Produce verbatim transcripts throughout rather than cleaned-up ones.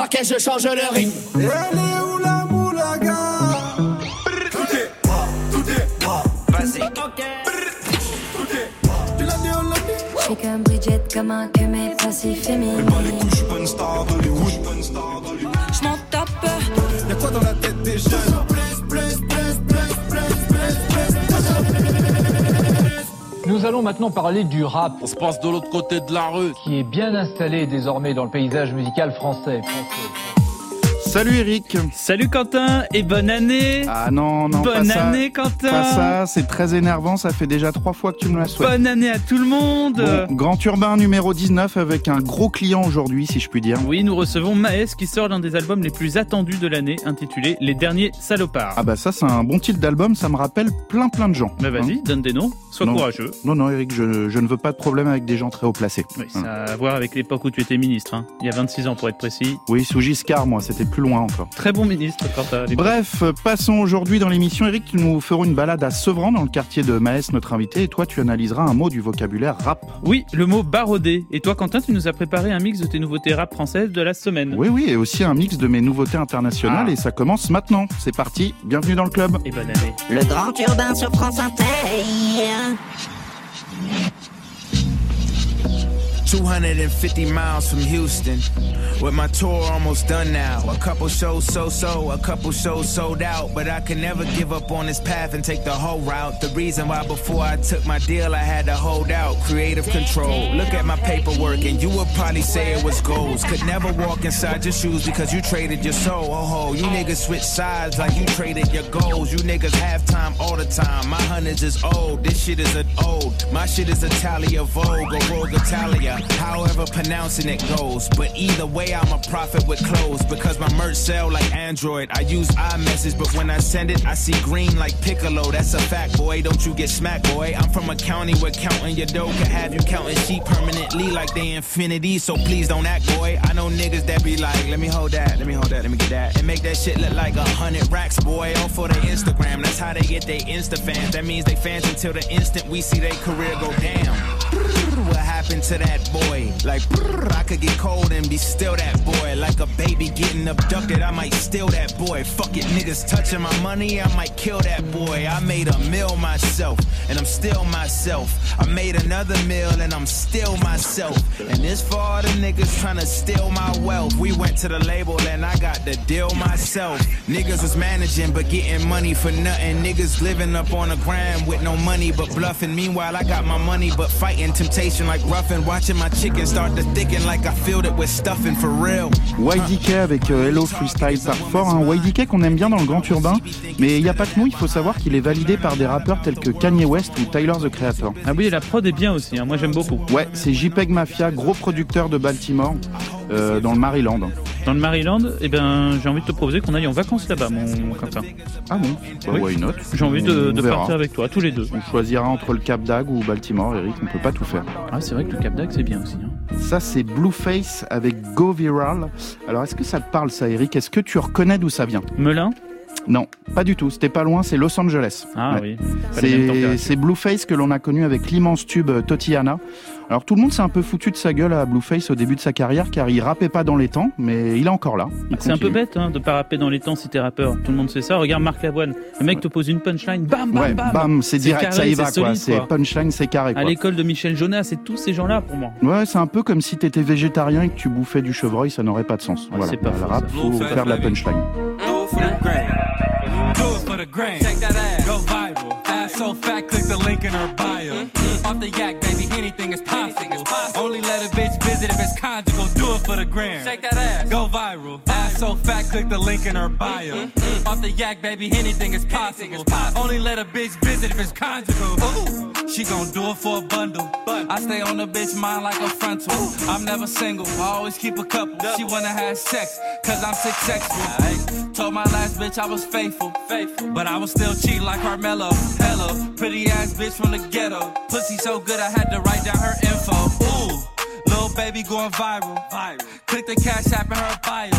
parquet, je change le rythme. Elle est où la moulaga? Tout est moi, tout est moi. Vas-y, ok. Tout est moi. Tu l'as dit, on l'a dit. J'suis comme Bridget, comment que mes passifs féminines. Mais pas les couches, j'suis pas une star d'Hollywood. J'm'en tape. Y'a quoi dans la tête des jeunes? Nous allons maintenant parler du rap. On se passe de l'autre côté de la rue. Qui est bien installé désormais dans le paysage musical français. Salut Eric. Salut Quentin et bonne année. Ah non, non, bonne pas année ça. Quentin. Pas ça, c'est très énervant, ça fait déjà trois fois que tu me la souhaites. Bonne année à tout le monde. Bon, Grand Urbain numéro dix-neuf avec un gros client aujourd'hui, si je puis dire. Oui, nous recevons Maes qui sort l'un des albums les plus attendus de l'année, intitulé Les Derniers Salopards. Ah bah ça, c'est un bon titre d'album, ça me rappelle plein plein de gens. Bah vas-y, hein. Donne des noms, sois non. courageux. Non, non Eric, je, je ne veux pas de problème avec des gens très haut placés. Oui, ça a à voir avec l'époque où tu étais ministre, hein. Il y a vingt-six ans pour être précis. Oui, sous Giscard, moi, c'était plus loin encore. Très bon ministre, Quentin. Bref, passons aujourd'hui dans l'émission. Eric, nous ferons une balade à Sevran, dans le quartier de Maes, notre invité, et toi, tu analyseras un mot du vocabulaire rap. Oui, le mot baroudé. Et toi, Quentin, tu nous as préparé un mix de tes nouveautés rap françaises de la semaine. Oui, oui, et aussi un mix de mes nouveautés internationales, ah. Et ça commence maintenant. C'est parti, bienvenue dans le club. Et bonne année. Le Grand Urbain sur France Inter. two hundred fifty miles from Houston, with my tour almost done now. A couple shows so-so, a couple shows sold out, but I can never give up on this path and take the whole route. The reason why before I took my deal I had to hold out, creative control. Look at my paperwork and you would probably say it was goals. Could never walk inside your shoes because you traded your soul. Oh ho, you niggas switch sides like you traded your goals. You niggas have time all the time. My hundreds is old, this shit is an old. My shit is Italia Vogue or Vogue Italia, however pronouncing it goes. But either way I'm a prophet with clothes, because my merch sell like Android. I use iMessage, but when I send it I see green like Piccolo. That's a fact, boy, don't you get smacked, boy. I'm from a county where counting your dough can have you counting sheep permanently like they infinity. So please don't act, boy. I know niggas that be like, let me hold that, let me hold that, let me get that, and make that shit look like a hundred racks, boy, all for their Instagram. That's how they get their Insta fans. That means they fans until the instant we see their career go down. What happened to that boy? Like, I could get cold and be still that boy. Like a baby getting abducted, I might steal that boy. Fuck it, niggas touching my money, I might kill that boy. I made a meal myself, and I'm still myself. I made another meal, and I'm still myself. And this for all the niggas trying to steal my wealth. We went to the label, and I got the deal myself. Niggas was managing, but getting money for nothing. Niggas living up on the gram with no money, but bluffing. Meanwhile, I got my money, but fighting temptation like Ruffin. Watching my chicken start to thicken like I filled it with stuffing for real. Y D K avec euh, Hello Freestyle par fort, hein. Y D K qu'on aime bien dans le Grand Urbain, mais il n'y a pas que nous, il faut savoir qu'il est validé par des rappeurs tels que Kanye West ou Tyler the Creator. Ah oui, et la prod est bien aussi, hein. Moi j'aime beaucoup. Ouais, c'est JPEG Mafia, gros producteur de Baltimore, euh, dans le Maryland. Dans le Maryland, eh ben, j'ai envie de te proposer qu'on aille en vacances là-bas, mon Quentin. Ah bon, bah, oui. Why not? J'ai envie de, de verra. partir avec toi, tous les deux. On choisira entre le Cap d'Agde ou Baltimore, Eric, on peut pas tout faire. Ah, c'est vrai que le Cap d'Agde c'est bien aussi, hein. Ça, c'est Blueface avec Go Viral. Alors, est-ce que ça te parle, ça, Eric? Est-ce que tu reconnais d'où ça vient? Melun? Non, pas du tout. C'était pas loin, c'est Los Angeles. Ah ouais. oui. C'est, c'est Blueface que l'on a connu avec l'immense tube Tatiana. Alors tout le monde s'est un peu foutu de sa gueule à Blueface au début de sa carrière, car il rappait pas dans les temps, mais il est encore là. Il c'est continue. un peu bête hein, de pas rapper dans les temps si t'es rappeur. Tout le monde sait ça. Regarde Marc Lavoine. Le mec te pose une punchline, bam bam ouais, bam. bam, c'est, c'est direct, carré, ça y va c'est quoi. solide, C'est quoi. punchline, c'est carré quoi. À l'école de Michel Jonas, c'est tous ces gens-là pour moi. Ouais, c'est un peu comme si t'étais végétarien et que tu bouffais du chevreuil, ça n'aurait pas de sens. Ouais, voilà. c'est pas Le faux, rap, ça. faut faire de la punchline. For the gram, check that ass, go viral. Ass so fat, click the link in her bio. Mm-hmm. Off the yak, baby, anything is possible. Only let a bitch visit if it's conjugal. Do it for the gram, check that ass, go viral. Ass so fat, click the link in her bio. Mm-hmm. Off the yak, baby, anything is possible. Only let a bitch visit if it's conjugal. Ooh. She gon' do it for a bundle. I stay on the bitch mind like a frontal. I'm never single, I always keep a couple. She wanna have sex, cause I'm successful. Told my last bitch I was faithful, faithful, but I was still cheating like Carmelo. Hello, pretty ass bitch from the ghetto. Pussy so good I had to write down her info. Ooh, little baby going viral. viral. Click the cash app in her bio. Do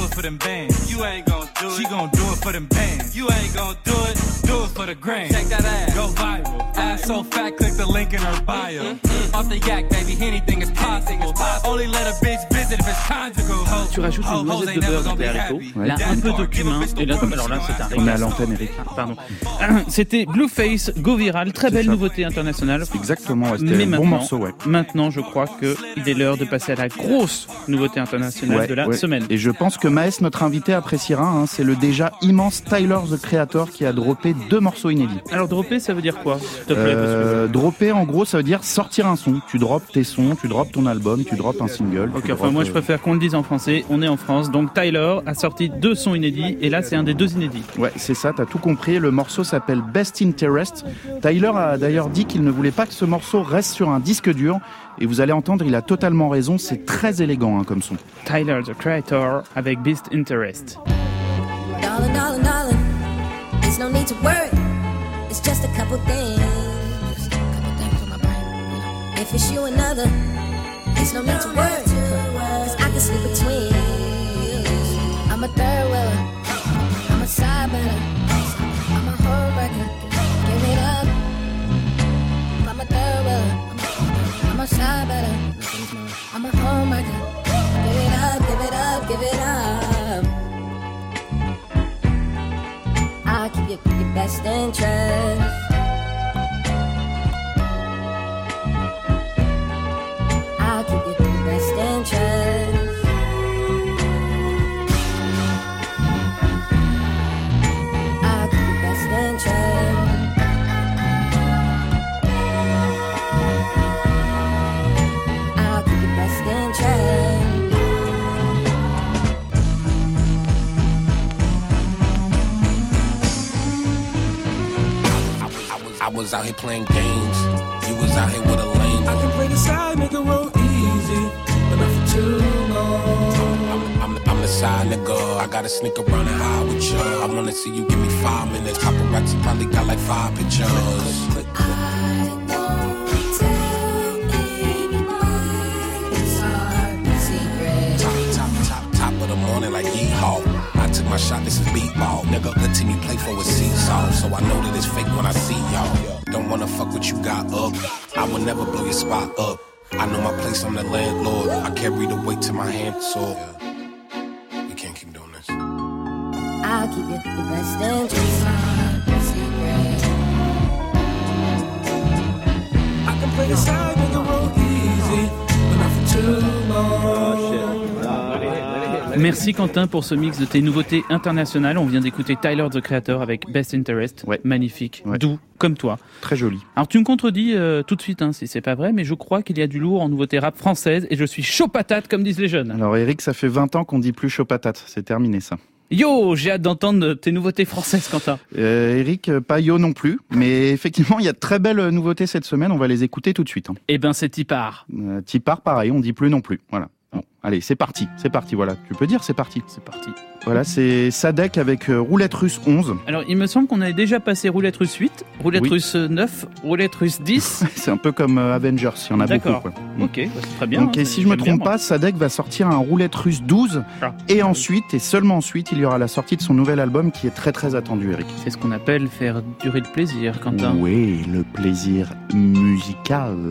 it for them bands. You ain't gon' do it. She gon' do it for them bands. You ain't gon' do it. Do it for the gram. Check that ass. Go viral. Ass so fat, click the link in her bio. Mm-hmm. Off the yak, baby, anything is possible. Only let a bitch visit if it's conjugal. Tu rajoutes une noisette de beurre dans tes haricots, Ouais. là un peu de cumin, et là, alors là c'est un régal. On est à l'antenne, Eric. Ah, pardon. C'était Blueface, Go Viral, très belle ça. nouveauté internationale. Exactement, ouais, c'était Mais un maintenant, bon morceau, ouais. maintenant, je crois qu'il est l'heure de passer à la grosse nouveauté internationale Ouais, de la ouais. semaine. Et je pense que Maës, notre invité, appréciera. Hein, c'est le déjà immense Tyler, the Creator, qui a droppé deux morceaux inédits. Alors dropper, ça veut dire quoi, s'il te plaît, Euh, parce que... dropper, en gros, ça veut dire sortir un son. Tu droppes tes sons, tu droppes ton album, tu droppes un single. Ok, tu enfin droppes, moi je euh, préfère qu'on le dise en français, on est en France, donc Tyler a sorti deux sons inédits, et là c'est un des deux inédits. Ouais, c'est ça, t'as tout compris. Le morceau s'appelle Best Interest. Tyler a d'ailleurs dit qu'il ne voulait pas que ce morceau reste sur un disque dur. Et vous allez entendre, il a totalement raison, c'est très élégant hein, comme son. Tyler, the Creator, avec Best Interest. Darling, darling, darling, there's no need to worry. It's just a couple things. Just a couple things on my brain. If it's you another, there's no need to worry. Cause I can sleep between. I'm a third wheeler. I'm a side better. I'm a home wrecker. Give it up. I'm a third wheeler. I'm a side better. I'm a home wrecker. Give it up, give it up, give it up. I'll keep you your best interest. I'll keep you your best interest. I'll keep your best interest. I'll keep your best interest. I was out here playing games. You was out here with a lame. I can play the side, make it roll easy, but not for too long. I'm, I'm, I'm the side nigga. I gotta sneak around and hide with you. I wanna see you give me five minutes. Paparazzi probably got like five pictures. Click, click, click. Of the morning like yeehaw. I took my shot, this is beat ball. Nigga, the team you play for is seesaw. So I know that it's fake when I see y'all. Don't wanna fuck what you got up. I will never blow your spot up. I know my place, I'm the landlord. I carry the weight to my hand, so we can't keep doing this. I'll keep you the best interest. I can play the side, make it roll easy, but not for too long. Merci Quentin pour ce mix de tes nouveautés internationales. On vient d'écouter Tyler, the Creator avec Best Interest. Ouais. Magnifique, Ouais. doux, comme toi. Très joli. Alors tu me contredis euh, tout de suite hein, si c'est pas vrai, mais je crois qu'il y a du lourd en nouveauté rap française et je suis chaud patate comme disent les jeunes. Alors Eric, ça fait vingt ans qu'on dit plus chaud patate. C'est terminé ça. Yo, j'ai hâte d'entendre tes nouveautés françaises, Quentin. Euh, Eric, pas yo non plus. Mais effectivement, il y a de très belles nouveautés cette semaine. On va les écouter tout de suite. Hein. Eh ben c'est Tipar. Euh, Tipar, pareil, on dit plus non plus. Voilà. Bon, allez, c'est parti. C'est parti, voilà. Tu peux dire c'est parti. C'est parti. Voilà, c'est Sadek avec euh, Roulette Russe onze. Alors, il me semble qu'on avait déjà passé Roulette Russe huit, Roulette Oui. Russe neuf, Roulette Russe dix. C'est un peu comme euh, Avengers, il y en a beaucoup. D'accord. Quoi. Ok, bah, c'est très bien. Donc, hein, et c'est- si je me j'aime bien, trompe moi. pas, Sadek va sortir un Roulette Russe douze. Ah. Et ensuite, et seulement ensuite, il y aura la sortie de son nouvel album qui est très très attendu, Eric. C'est ce qu'on appelle faire durer le plaisir, Quentin. Oui, le plaisir musical.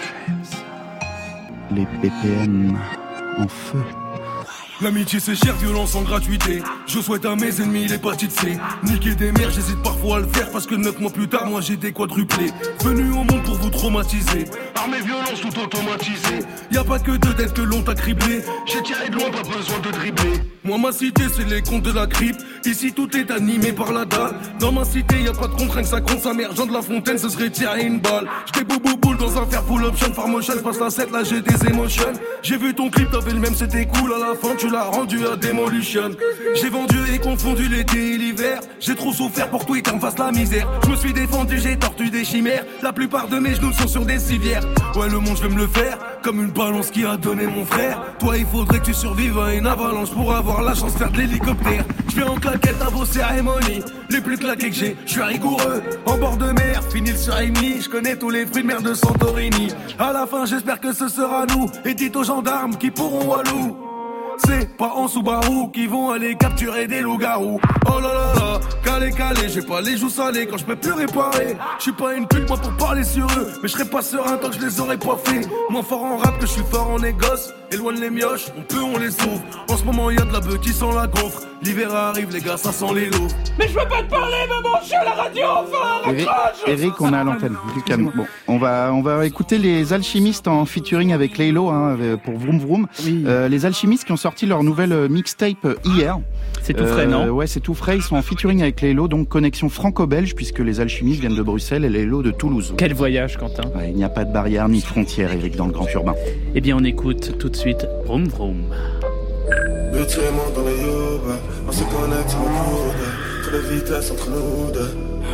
Les B P M en feu. L'amitié c'est cher, violence en gratuité. Je souhaite à mes ennemis l'hépatite C. Niquer des mères, j'hésite parfois à le faire parce que neuf mois plus tard, moi j'ai des quadruplés. Venu au monde pour vous traumatiser. Armée violence tout automatisé. Y a pas que deux dettes que l'on t'a criblé. J'ai tiré de loin, pas besoin de dribbler. Moi ma cité c'est les contes de la crypte. Ici tout est animé par la dalle. Dans ma cité y a pas de contrainte, ça compte sa mère. Jean de la Fontaine, ce serait tirer une balle. J'étais boubou boule dans un fer full option, far motion. Passe la sept, là j'ai des émotions. J'ai vu ton clip, t'avais le même, c'était cool. À la fin tu l'as rendu à Demolition. J'ai vendu et confondu l'été et l'hiver. J'ai trop souffert pour Twitter, me fasse la misère. Je me suis défendu, j'ai tordu des chimères. La plupart de mes genoux sont sur des civières. Ouais le monde je vais me le faire, comme une balance qui a donné mon frère. Toi il faudrait que tu survives à une avalanche pour avoir la chance de faire de l'hélicoptère. Je vais en claquette à vos cérémonies, les plus claquées que j'ai, je suis rigoureux. En bord de mer, fini le sur Rimini, je connais tous les fruits de mer de Santorini. À la fin j'espère que ce sera nous, et dites aux gendarmes qui pourront walou. C'est pas en Subaru qui vont aller capturer des loups-garous. Oh là là là, calé calé, j'ai pas les joues salées quand je peux plus réparer. Je suis pas une pute moi pour parler sur eux, mais je serai pas serein tant que je les aurais pas fait. Moins fort en rap que je suis fort en négoce. Éloigne les mioches, on peut, on les sauve. En ce moment y'a de la bœuf qui sent la gaufre. L'hiver arrive les gars, ça sent les loups. Mais je veux pas te parler maman, je suis à la radio enfin. Eric, Eric, on est à l'antenne, du calme. Bon, on va, on va écouter les Alchimistes en featuring avec Laylo hein, pour Vroom Vroom. Oui. Euh, les Alchimistes qui ont sorti leur nouvelle mixtape hier. C'est tout frais, euh, non? Ouais, c'est tout frais. Ils sont en featuring avec Laylo, donc connexion franco-belge, puisque les Alchimistes viennent de Bruxelles et Laylo de Toulouse. Quel voyage, Quentin. Ouais, il n'y a pas de barrière ni de frontière, Eric, dans le Grand Urbain. Eh bien, on écoute tout de suite Vroom Vroom. Petit monde dans les yoga, on se connecte sur le coude, trop de vitesse entre nous deux.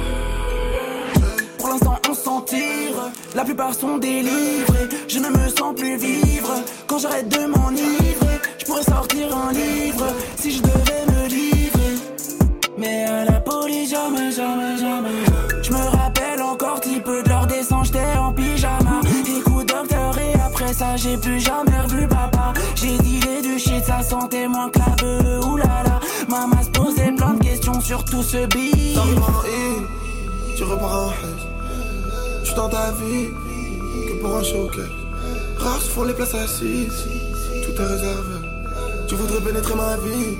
Pour l'instant on s'en tire, la plupart sont délivrés. Je ne me sens plus vivre, quand j'arrête de m'enivrer. Je pourrais sortir un livre, si je devais me livrer. Mais à la police jamais, jamais, jamais. Je me rappelle encore petit peu de leur descente, j'étais en pyjama. Écoute docteur et après ça j'ai plus jamais revu papa. J'ai dealé du shit, ça sentait moins que la beuh, oulala. Maman se posait plein de questions sur tout ce beat. Tu repars en haine, je suis dans ta vie, que pour un showcase. Rares se font les places assises, tout est réservé. Tu voudrais pénétrer ma vie.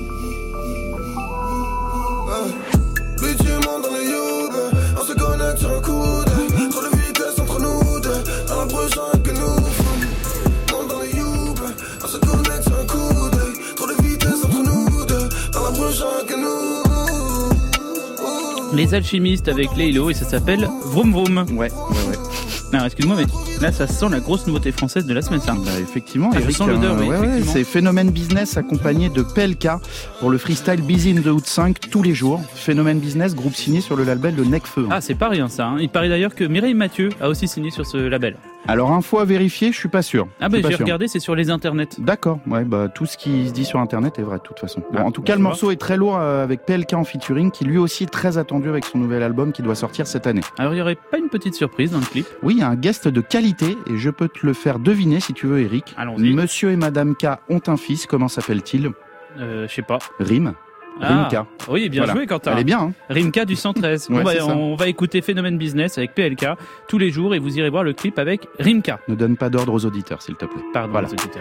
Ouais. Petit monde dans les yoga, on se connecte sur un coude. Trop de vitesse entre nous deux, dans la prochaine que nous. Monde dans les yoga, on se connecte sur un coude. Trop de vitesse entre nous deux, dans la prochaine que nous. Les Alchimistes avec Laylo et ça s'appelle Vroom Vroom. Ouais, ouais, ouais. Non, excuse-moi, mais là, ça sent la grosse nouveauté française de la semaine, ça. Bah, effectivement, ah, Eric, je sens l'odeur, euh, oui, ouais, effectivement. Ouais, c'est Phénomène Business accompagné de P L K pour le freestyle Busy in the Hood cinq tous les jours. Phénomène Business, groupe signé sur le label de Necfeu. Ah, c'est pas rien ça. Hein. Il paraît d'ailleurs que Mireille Mathieu a aussi signé sur ce label. Alors, info à vérifier, je suis pas sûr. Ah, bah j'ai regardé, c'est sur les internets. D'accord, ouais, bah tout ce qui se dit sur internet est vrai de toute façon. Bon, ah, en tout cas, bah, le morceau est très lourd euh, avec P L K en featuring qui lui aussi est très attendu avec son nouvel album qui doit sortir cette année. Alors, il y aurait pas une petite surprise dans le clip? Oui, il y a un guest de qualité et je peux te le faire deviner si tu veux, Eric. Allons-y. Monsieur et Madame K ont un fils, comment s'appelle-t-il? Euh, je sais pas. Rime. Ah, Rimka. Oui, bien voilà. joué, Quentin. Elle est bien. Hein Rimka du cent treize. Ouais, on, va, c'est ça. on va écouter Phénomène Business avec P L K tous les jours et vous irez voir le clip avec Rimka. Ne donne pas d'ordre aux auditeurs, s'il te plaît. Pardon, voilà. aux auditeurs.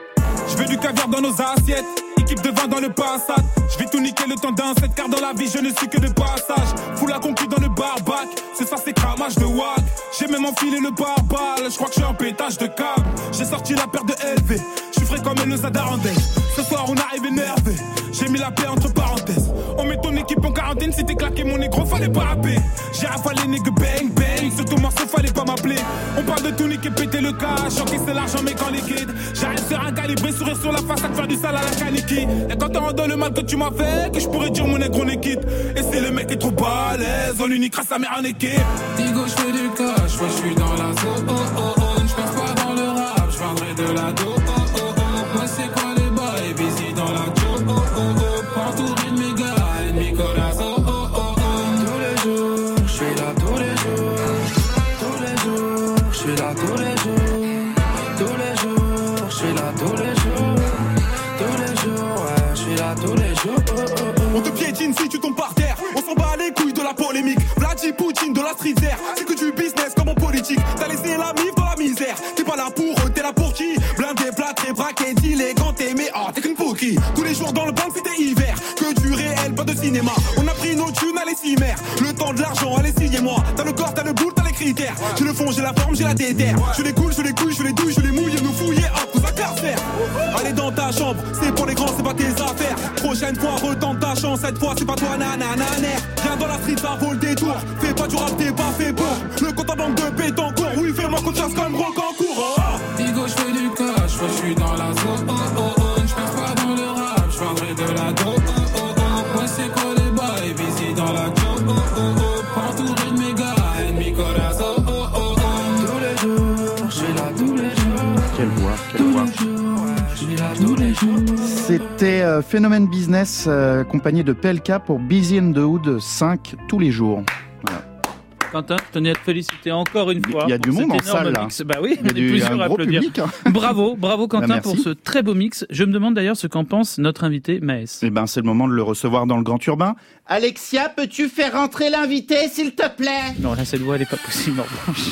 Je veux du caviar dans nos assiettes, équipe de vin dans le passat. Je vais tout niquer le temps d'un set car dans la vie je ne suis que de passage. Fous la concu dans le barbac, c'est ça c'est cramage de wag. J'ai même enfilé le barbal, je crois que je suis en pétage de câble. J'ai sorti la paire de L V, je suis frais comme le Zadar en dèche. Ce soir on arrive énervé, j'ai mis la paix entre parenthèses. On met ton équipe en quarantaine, si t'es claqué mon négro fallait pas rapper. J'ai rafalé nègre bang bang, sur ton morceau fallait pas m'appeler. On parle de tout niquer, péter le cash, encaisser l'argent mais quand liquide. J'arrive sur un calibré, sourire sur la face à te faire du sale à la caniki. Et quand on dans le mal que tu m'as fait, que je pourrais dire mon nègre on est quitte. Et c'est le mec qui est trop balèze, on uniquera sa mère en équipe. Digo je fais du cash, ouais je suis dans la zone. Oh oh oh, je passe pas dans le rap, je vendrai de la do. Oh oh oh, moi c'est quoi les bails, busy dans la job. Oh oh oh, partout rime mes gars, ennemi colasse. Oh oh oh oh, tous les jours, je suis là tous les jours. Tous les jours, je suis là tous les jours. Tous les jours, je suis là tous les jours. Tous les jours, ouais, je suis là tous les jours. Oh oh oh. On te piétine si tu tombes par terre. On s'en bat les couilles de la polémique. Vladimir Poutine de la street air. C'est que du business comme en politique. T'as laissé la mif dans la misère. T'es pas là pour eux, t'es là pour qui? Blindé, plâtré, braqué, dealé, ganté, mais oh, t'es qu'une poukie. Tous les jours dans le banc c'était hiver. Que du réel, pas de cinéma. On a pris nos thunes à les cimères. Le temps de l'argent, allez signez-moi. T'as le corps, t'as le boule, t'as les critères. J'ai le fond, j'ai la forme, j'ai la déterre. Je les coule, je les couille, je les douille, je les mouille, nous fouiller, hop, tout ça qu'à faire. Allez dans ta chambre, c'est pour les grands, c'est pas tes affaires. Prochaine fois, retente ta chance, cette fois c'est pas toi, nanananer. Viens dans la street, ça vaut le détour. Fais pas du rap, t'es pas fait pour. Le compte en banque de Pétancourt, oui, fais-moi confiance comme Rocancourt. Oh. Digo, je fais du cash, ouais, je suis dans la zone. Oh oh oh, je passe pas dans le rap, je vendrai de la do. Oh oh oh, ouais, c'est quoi les bails, busy dans la job. Oh oh oh, partout rime mes gars, ennemi colasse. Oh oh oh oh, tous les jours, je suis là tous les jours. Quelle voix, quelle voix. Je suis là tous les jours. C'était euh, Phénomène Business euh, accompagné de P L K pour Busy in the Hood cinq tous les jours. Voilà. Quentin, je tenais à te féliciter encore une fois. Il y a du monde en salle, là. Mix. Bah oui, il y a on est du, plusieurs à gros applaudir. public, hein. Bravo, bravo Quentin bah, pour ce très beau mix. Je me demande d'ailleurs ce qu'en pense notre invité Maës. Eh ben, c'est le moment de le recevoir dans le Grand Urbain. Alexia, peux-tu faire rentrer l'invité, s'il te plaît? Non, là, cette voix, elle est pas possible, en revanche.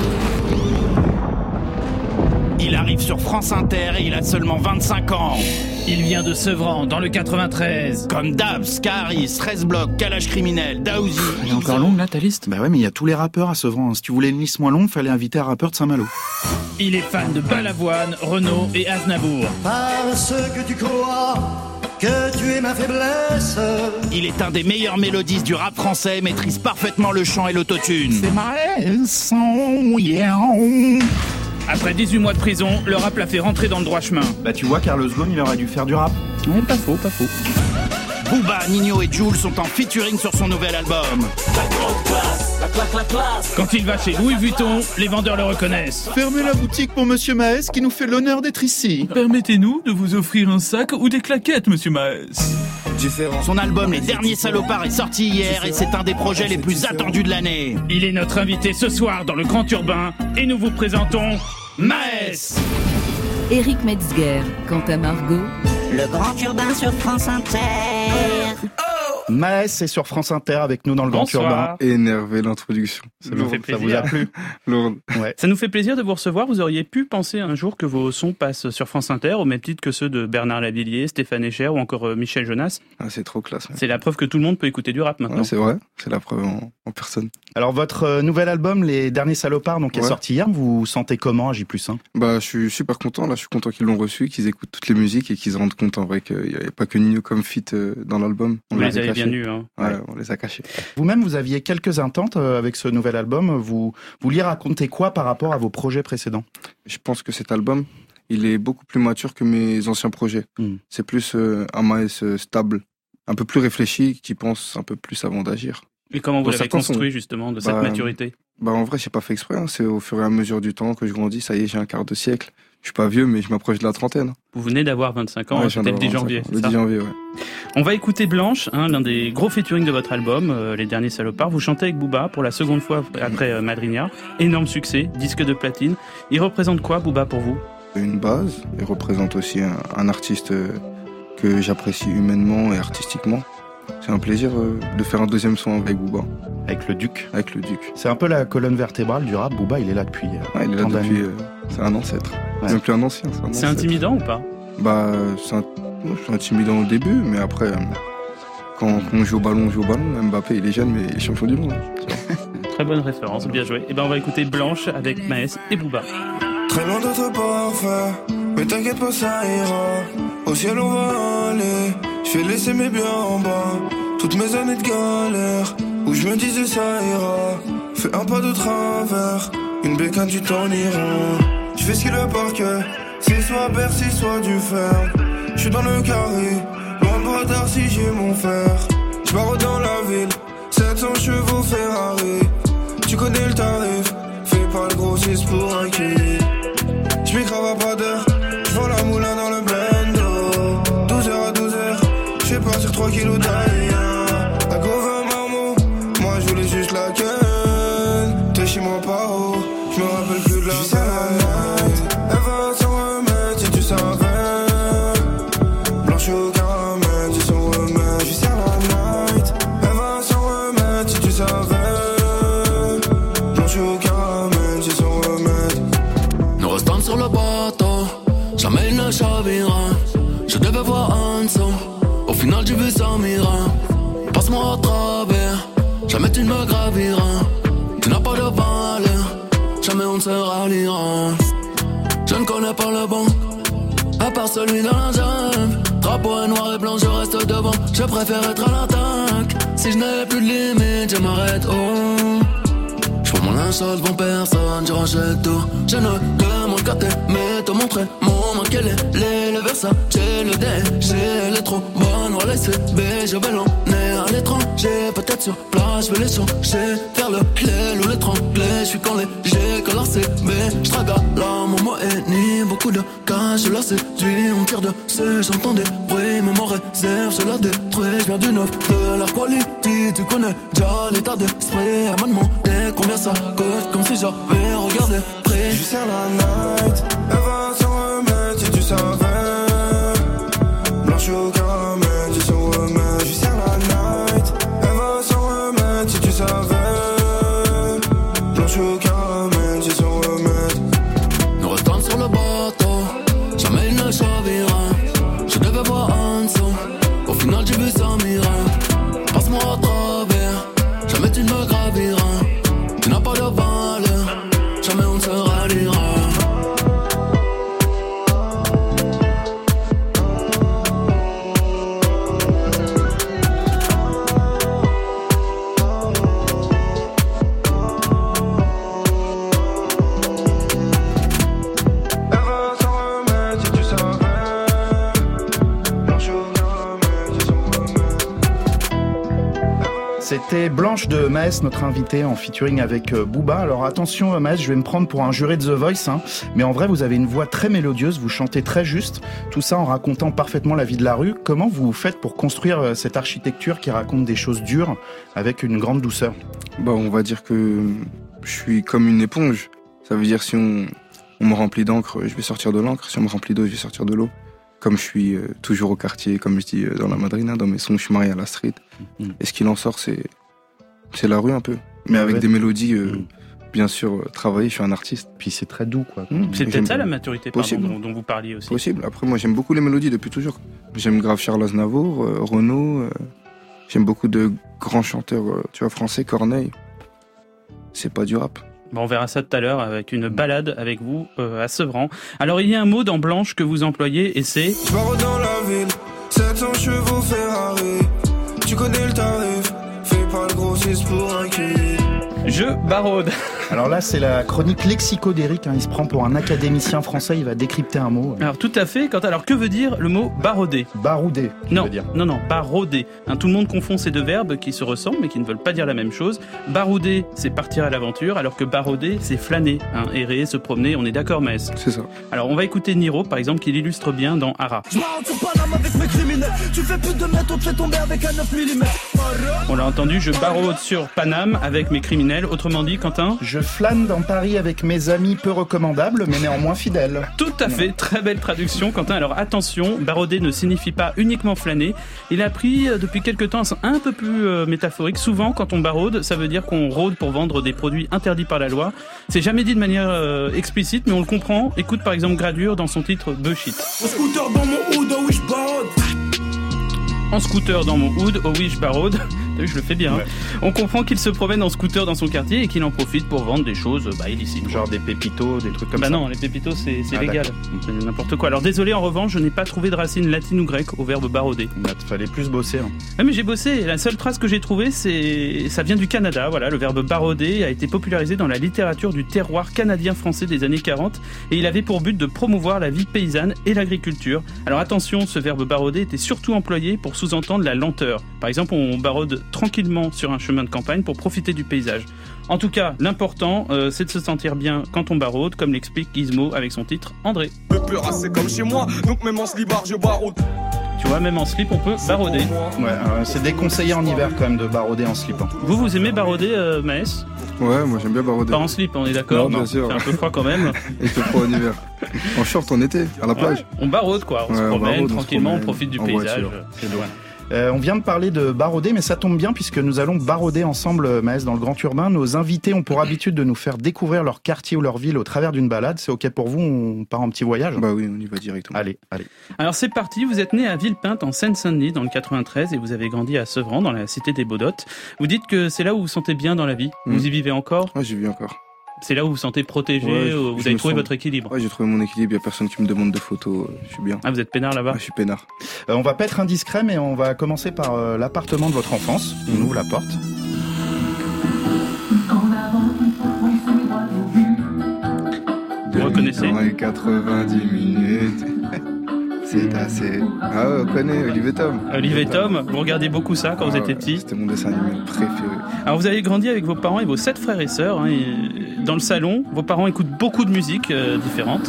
Il arrive sur France Inter et il a seulement vingt-cinq ans. Il vient de Sevran, dans le quatre-vingt-treize. Comme Dabs, Caris, treize blocs, Kalash criminel, Daouzi. Elle est encore longue là ta liste? Bah ouais, mais il y a tous les rappeurs à Sevran. Si tu voulais une liste moins longue, fallait inviter un rappeur de Saint-Malo. Il est fan de Balavoine, Renaud et Aznavour. Parce que tu crois que tu es ma faiblesse. Il est un des meilleurs mélodistes du rap français, maîtrise parfaitement le chant et l'autotune. C'est Maës, yeah. Après dix-huit mois de prison, le rap l'a fait rentrer dans le droit chemin. Bah tu vois, Carlos Ghosn, il aurait dû faire du rap. Ouais, pas faux, pas faux. Booba, Nino et Jul sont en featuring sur son nouvel album. La grande classe, la classe, la classe. Quand il va chez Louis Vuitton, les vendeurs le reconnaissent. Fermez la boutique pour Monsieur Maës qui nous fait l'honneur d'être ici. Permettez-nous de vous offrir un sac ou des claquettes, Monsieur Maës. Différent. Son album Les Derniers Salopards est sorti hier et c'est un des projets les plus attendus de l'année. Il est notre invité ce soir dans le Grand Urbain et nous vous présentons Maës. Éric Metzger, Quentin Margot. Le Grand Urbain sur France Inter. Maës est sur France Inter avec nous dans le Bonsoir. Grand Urbain. Énervé l'introduction. Ça nous fait plaisir. Ça vous a plu? Lourde. Ouais. Ça nous fait plaisir de vous recevoir. Vous auriez pu penser un jour que vos sons passent sur France Inter, au même titre que ceux de Bernard Lavilliers, Stéphane Echer ou encore euh, Michel Jonas. Ah, c'est trop classe. Ouais. C'est la preuve que tout le monde peut écouter du rap maintenant. Ouais, c'est vrai, c'est la preuve en, en personne. Alors votre euh, nouvel album, Les Derniers Salopards, donc ouais. est sorti hier, vous vous sentez comment à J plus un? Bah je suis super content, là je suis content qu'ils l'ont reçu, qu'ils écoutent toutes les musiques et qu'ils se rendent compte en vrai qu'il n'y avait pas que Nino comme feat euh, dans l'album. On vous les avez bien eus, hein. Ouais, on les a cachés. Vous-même, vous aviez quelques intentes avec ce nouvel album. Vous, vous vouliez raconter quoi par rapport à vos projets précédents? Je pense que cet album, il est beaucoup plus mature que mes anciens projets. Mm. C'est plus euh, un Maës euh, stable, un peu plus réfléchi, qui pense un peu plus avant d'agir. Et comment vous l'avez construit, sont... justement, de cette bah, maturité? Bah en vrai, j'ai pas fait exprès. Hein. C'est au fur et à mesure du temps que je grandis. Ça y est, j'ai un quart de siècle. Je suis pas vieux, mais je m'approche de la trentaine. Vous venez d'avoir vingt-cinq ans, ouais, c'était le dix janvier. Le dix janvier, ouais. On va écouter Blanche, hein, l'un des gros featuring de votre album, euh, Les Derniers Salopards. Vous chantez avec Booba pour la seconde fois après euh, Madrinia. Énorme succès, disque de platine. Il représente quoi, Booba, pour vous? Une base. Il représente aussi un, un artiste que j'apprécie humainement et artistiquement. C'est un plaisir euh, de faire un deuxième son avec Booba. Avec le Duc. Avec le Duc. C'est un peu la colonne vertébrale du rap. Booba, il est là depuis. Euh, ouais, il est là depuis. Euh, c'est un ancêtre. Ouais. C'est même plus un ancien. C'est, un c'est intimidant ou pas? Bah, c'est, un, c'est intimidant au début, mais après, euh, quand, quand on joue au ballon, on joue au ballon. Mbappé, il est jeune, mais il est champion du monde. Très bonne référence, bien joué. Et ben, on va écouter Blanche avec Maës et Booba. Très loin d'être parfait, mais t'inquiète pas, ça ira. Au ciel, on va aller. Je vais laisser mes biens en bas. Toutes mes années de galère, où je me disais ça ira. Fais un pas de travers, une bécane tu t'en iras. Je fais ce qu'il veut par cœur, c'est soit Bercy, soit du fer. Je suis dans le carré, loin de bras si j'ai mon fer. Je barre dans la ville, sept cents chevaux Ferrari. Tu connais le tarif, fais pas le grossiste pour un kill. Je m'écrave à pas d'heure, je vends la moulin dans le bendo. douze heures à douze heures, je fais partir trois kilos d'ailleurs. La gova marmot, moi je voulais juste la queue. T'es chez moi pas haut, je me rappelle plus de la scène. Elle va s'en remettre si tu savais. Blanche au caramel, c'est son remède. Je serre la night. Elle va s'en remettre si tu savais. Blanche au caramel, c'est son remède. Nous restons sur le bateau, jamais il ne chavira. Je devais voir un son, au final j'ai vu ça mira. Passe-moi à travers, jamais tu ne me graviras. Tu n'as pas de valeur, jamais on ne se ralliera. Je ne connais pas le bon, à part celui dans la jungle. Drapeau est noir et blanc, je reste devant. Je préfère être à l'attaque. Si je n'ai plus de limite, je m'arrête oh. Je prends mon linge sale devant personne, je rachète tout. Je ne demande qu'à t'aimer, te montrer mon manque. Quel est les, le Versace, j'ai le D G, elle est trop bonne, voilà c'est B. Je vais l'emmener à l'étranger, peut-être sur place, je vais les changer. Faire le l'aile ou l'étrangler, je suis quand léger, que la C B. Je trague à l'âme, mon mot est ni beaucoup de cash, je la séduis, on tire dessus, j'entends des bruits, mais mon réserve, je la détruis. Je viens du neuf, de la quality, tu connais déjà l'état d'esprit, elle m'a demandé combien ça coûte, comme si j'avais regardé près. Je sers la night, elle va s'en remettre si tu savais. Blanche au caramel, tu s'en remets. Je sers la night, elle va s'en remettre si tu savais. Blanche au caramel, tu s'en remets. Nous restons sur le bateau, jamais il ne chavira. Je devais voir en dessous, au final j'ai vu ça mira. Passe-moi à travers, jamais tu ne me graviras. Tu n'as pas de valeur, jamais on ne se ralliera. C'était Blanche de Maes, notre invitée en featuring avec Booba. Alors attention Maes, je vais me prendre pour un juré de The Voice, hein. Mais en vrai vous avez une voix très mélodieuse, vous chantez très juste, tout ça en racontant parfaitement la vie de la rue. Comment vous faites pour construire cette architecture qui raconte des choses dures avec une grande douceur? Bah, on va dire que je suis comme une éponge. Ça veut dire si on, on me remplit d'encre, je vais sortir de l'encre. Si on me remplit d'eau, je vais sortir de l'eau. Comme je suis euh, toujours au quartier, comme je dis euh, dans la Madrina, dans mes sons, je suis marié à la street. Mmh. Et ce qu'il en sort, c'est, c'est la rue un peu. Mais avec ouais. des mélodies, euh, mmh. bien sûr, euh, travaillées, je suis un artiste. Puis c'est très doux, quoi. Mmh. C'est peut-être ça la maturité pardon, dont, dont vous parliez aussi. Possible. Après, moi, j'aime beaucoup les mélodies depuis toujours. J'aime grave Charles Aznavour, euh, Renaud. Euh, j'aime beaucoup de grands chanteurs, euh, tu vois, français, Corneille. C'est pas du rap. Bon, on verra ça tout à l'heure avec une balade avec vous euh, à Sevran. Alors il y a un mot dans Blanche que vous employez et c'est... Je barre dans la ville, sept cents chevaux Ferrari. Tu connais le tarif, fais pas le grossiste pour un cul. Je baraude. Alors là, c'est la chronique lexico d'Eric. Hein. Il se prend pour un académicien français. Il va décrypter un mot. Alors tout à fait. Quand, alors que veut dire le mot barauder? Barouder. Non, veux dire. non, non, barauder. Hein, tout le monde confond ces deux verbes qui se ressemblent mais qui ne veulent pas dire la même chose. Barouder, c'est partir à l'aventure, alors que barauder, c'est flâner, hein, errer, se promener. On est d'accord, Maes? C'est ça. Alors on va écouter Niro, par exemple, qui l'illustre bien dans Hara. Je m'arrête sur Paname avec mes criminels. Tu fais plus de mètres, on te fait tomber avec un neuf millimètres. On l'a entendu, je baraude sur Paname avec mes criminels. Autrement dit, Quentin? Je flâne dans Paris avec mes amis peu recommandables, mais néanmoins fidèles. Tout à fait, très belle traduction, Quentin. Alors attention, barauder ne signifie pas uniquement flâner. Il a pris euh, depuis quelques temps un peu plus euh, métaphorique. Souvent, quand on baraude, ça veut dire qu'on rôde pour vendre des produits interdits par la loi. C'est jamais dit de manière euh, explicite, mais on le comprend. Écoute par exemple Gradure dans son titre Bullshit. Au scooter dans mon hood, oh oui je baraude. En scooter dans mon hood, oh oui je baraude. T'as vu, je le fais bien. Ouais. Hein. On comprend qu'il se promène en scooter dans son quartier et qu'il en profite pour vendre des choses bah, illicites. Genre des pépitos, des trucs comme bah ça. Bah non, les pépitos c'est, c'est ah, légal. C'est n'importe quoi. Alors désolé, en revanche, je n'ai pas trouvé de racine latine ou grecque au verbe barauder. Bah, fallait plus bosser. Hein. Ah mais j'ai bossé. La seule trace que j'ai trouvée, c'est ça vient du Canada. Voilà, le verbe barauder a été popularisé dans la littérature du terroir canadien-français des années quarante et il avait pour but de promouvoir la vie paysanne et l'agriculture. Alors attention, ce verbe barauder était surtout employé pour sous-entendre la lenteur. Par exemple, on baraude tranquillement sur un chemin de campagne pour profiter du paysage. En tout cas, l'important, euh, c'est de se sentir bien quand on baraude, comme l'explique Gizmo avec son titre André. Le peur, c'est comme chez moi, donc même en slibard, je baraude. Tu vois, même en slip, on peut barauder. Ouais, euh, c'est déconseillé en hiver quand même de barauder en slip. Hein. Vous, vous aimez barauder, euh, Maes? Ouais, moi j'aime bien barauder. Pas en slip, on est d'accord? Non, bien sûr. C'est un peu froid quand même. Il fait froid en hiver. En short en été, à la plage. Ouais, on baraude quoi, on ouais, se promène on baraude, tranquillement, on, on profite du en paysage. Voiture. C'est loin. Euh, on vient de parler de barauder, mais ça tombe bien puisque nous allons barauder ensemble, Maes, dans le Grand Urbain. Nos invités ont pour habitude de nous faire découvrir leur quartier ou leur ville au travers d'une balade. C'est ok pour vous? On part en petit voyage? Bah oui, on y va directement. Allez, allez. Alors c'est parti, vous êtes né à Villepinte en Seine-Saint-Denis dans le quatre-vingt-treize et vous avez grandi à Sevran dans la cité des Baudottes. Vous dites que c'est là où vous vous sentez bien dans la vie. Mmh. Vous y vivez encore? Ouais, j'y vis encore. C'est là où vous vous sentez protégé, ouais, où vous avez trouvé sens... votre équilibre. Ouais, j'ai trouvé mon équilibre, il n'y a personne qui me demande de photos, je suis bien. Ah, vous êtes peinard là-bas? Ouais, je suis peinard. Euh, on va pas être indiscret, mais on va commencer par euh, l'appartement de votre enfance. On mmh. ouvre la porte. Vous reconnaissez? Dans les quatre-vingt-dix minutes. C'est assez... Ah ouais, on connaît, Olivier Tom. Olivier Tom, vous regardez beaucoup ça quand ah, vous étiez petit? C'était mon dessin animé préféré. Alors vous avez grandi avec vos parents et vos sept frères et sœurs. Hein, et dans le salon, vos parents écoutent beaucoup de musique euh, différente.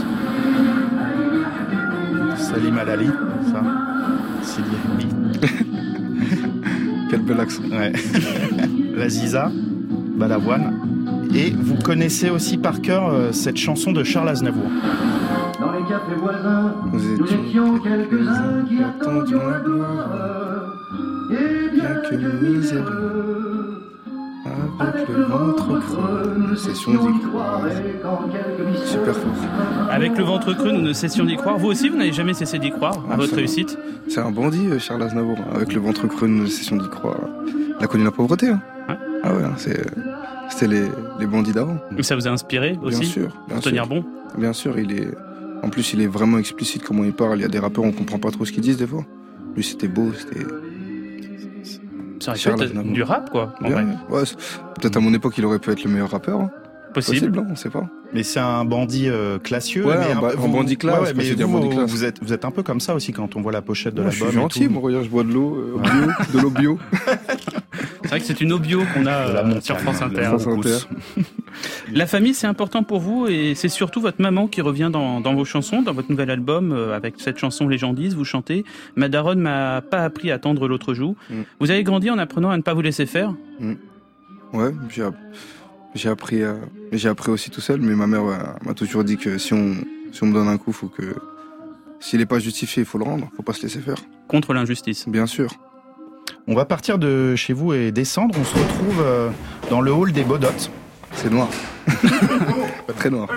Salim Alali, ça. Sidi Rémi. Quel bel accent. Ouais. La Ziza, Balavoine. Et vous connaissez aussi par cœur euh, cette chanson de Charles Aznavour. Dans les cafés voisins, nous étions quelques-uns qui attendions la gloire. Et bien que miséreux, avec le ventre creux, nous cessions d'y croire. Super fort. Avec le ventre creux, nous ne cessions d'y croire. Vous aussi, vous n'avez jamais cessé d'y croire à ah, votre réussite. C'est un bandit, Charles Aznavour. Avec le ventre creux, nous ne cessions d'y croire. Il a connu la pauvreté. Hein. Ouais. Ah ouais, c'est, c'était les, les bandits d'avant. Et ça vous a inspiré aussi? Bien sûr. Bien pour tenir sûr. bon. Bien sûr, il est. En plus, il est vraiment explicite comment il parle. Il y a des rappeurs, on comprend pas trop ce qu'ils disent des fois. Lui, c'était beau, c'était. Ça aurait pu être du rap, quoi. En Bien, vrai. Ouais, peut-être à mon époque, il aurait pu être le meilleur rappeur. Hein. Possible. Possible, hein, on sait pas. Mais c'est un bandit euh, classieux. Ouais, mais un, ba- vous, un bandit classe. Ouais, ouais, mais vous, bandit classe. vous, êtes, vous êtes un peu comme ça aussi quand on voit la pochette de ouais, l'album. Je suis gentil, moi, regarde, je bois de l'eau, euh, bio, de l'eau bio. C'est vrai que c'est une eau bio qu'on a euh, sur France Inter. France Inter. La famille, c'est important pour vous et c'est surtout votre maman qui revient dans, dans vos chansons, dans votre nouvel album, euh, avec cette chanson Légendise, vous chantez « Ma daronne m'a pas appris à tendre l'autre joue mm. ». Vous avez grandi en apprenant à ne pas vous laisser faire mm. Ouais, j'ai, j'ai, appris à, j'ai appris aussi tout seul, mais ma mère ouais, m'a toujours dit que si on, si on me donne un coup, faut que, s'il n'est pas justifié, il faut le rendre, faut pas se laisser faire. Contre l'injustice. Bien sûr. On va partir de chez vous et descendre. On se retrouve euh, dans le hall des Beaudottes. C'est noir. Pas très noir.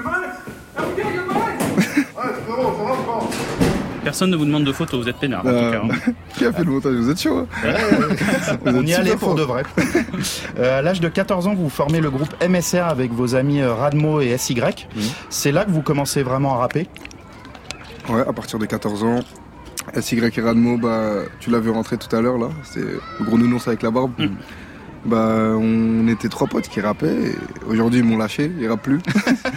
Personne ne vous demande de photos, vous êtes peinard en euh, tout cas. Hein. Qui a fait le montage? Vous êtes chaud hein. On y allait pour de vrai. euh, à l'âge de quatorze ans, vous formez le groupe M S R avec vos amis Radmo et S Y. Mmh. C'est là que vous commencez vraiment à rapper? Ouais, à partir de quatorze ans. S Y et Radmo, bah, tu l'as vu rentrer tout à l'heure là, c'est le gros nounours avec la barbe. Mmh. Bah, on était trois potes qui rappaient et aujourd'hui ils m'ont lâché, ils rappent plus.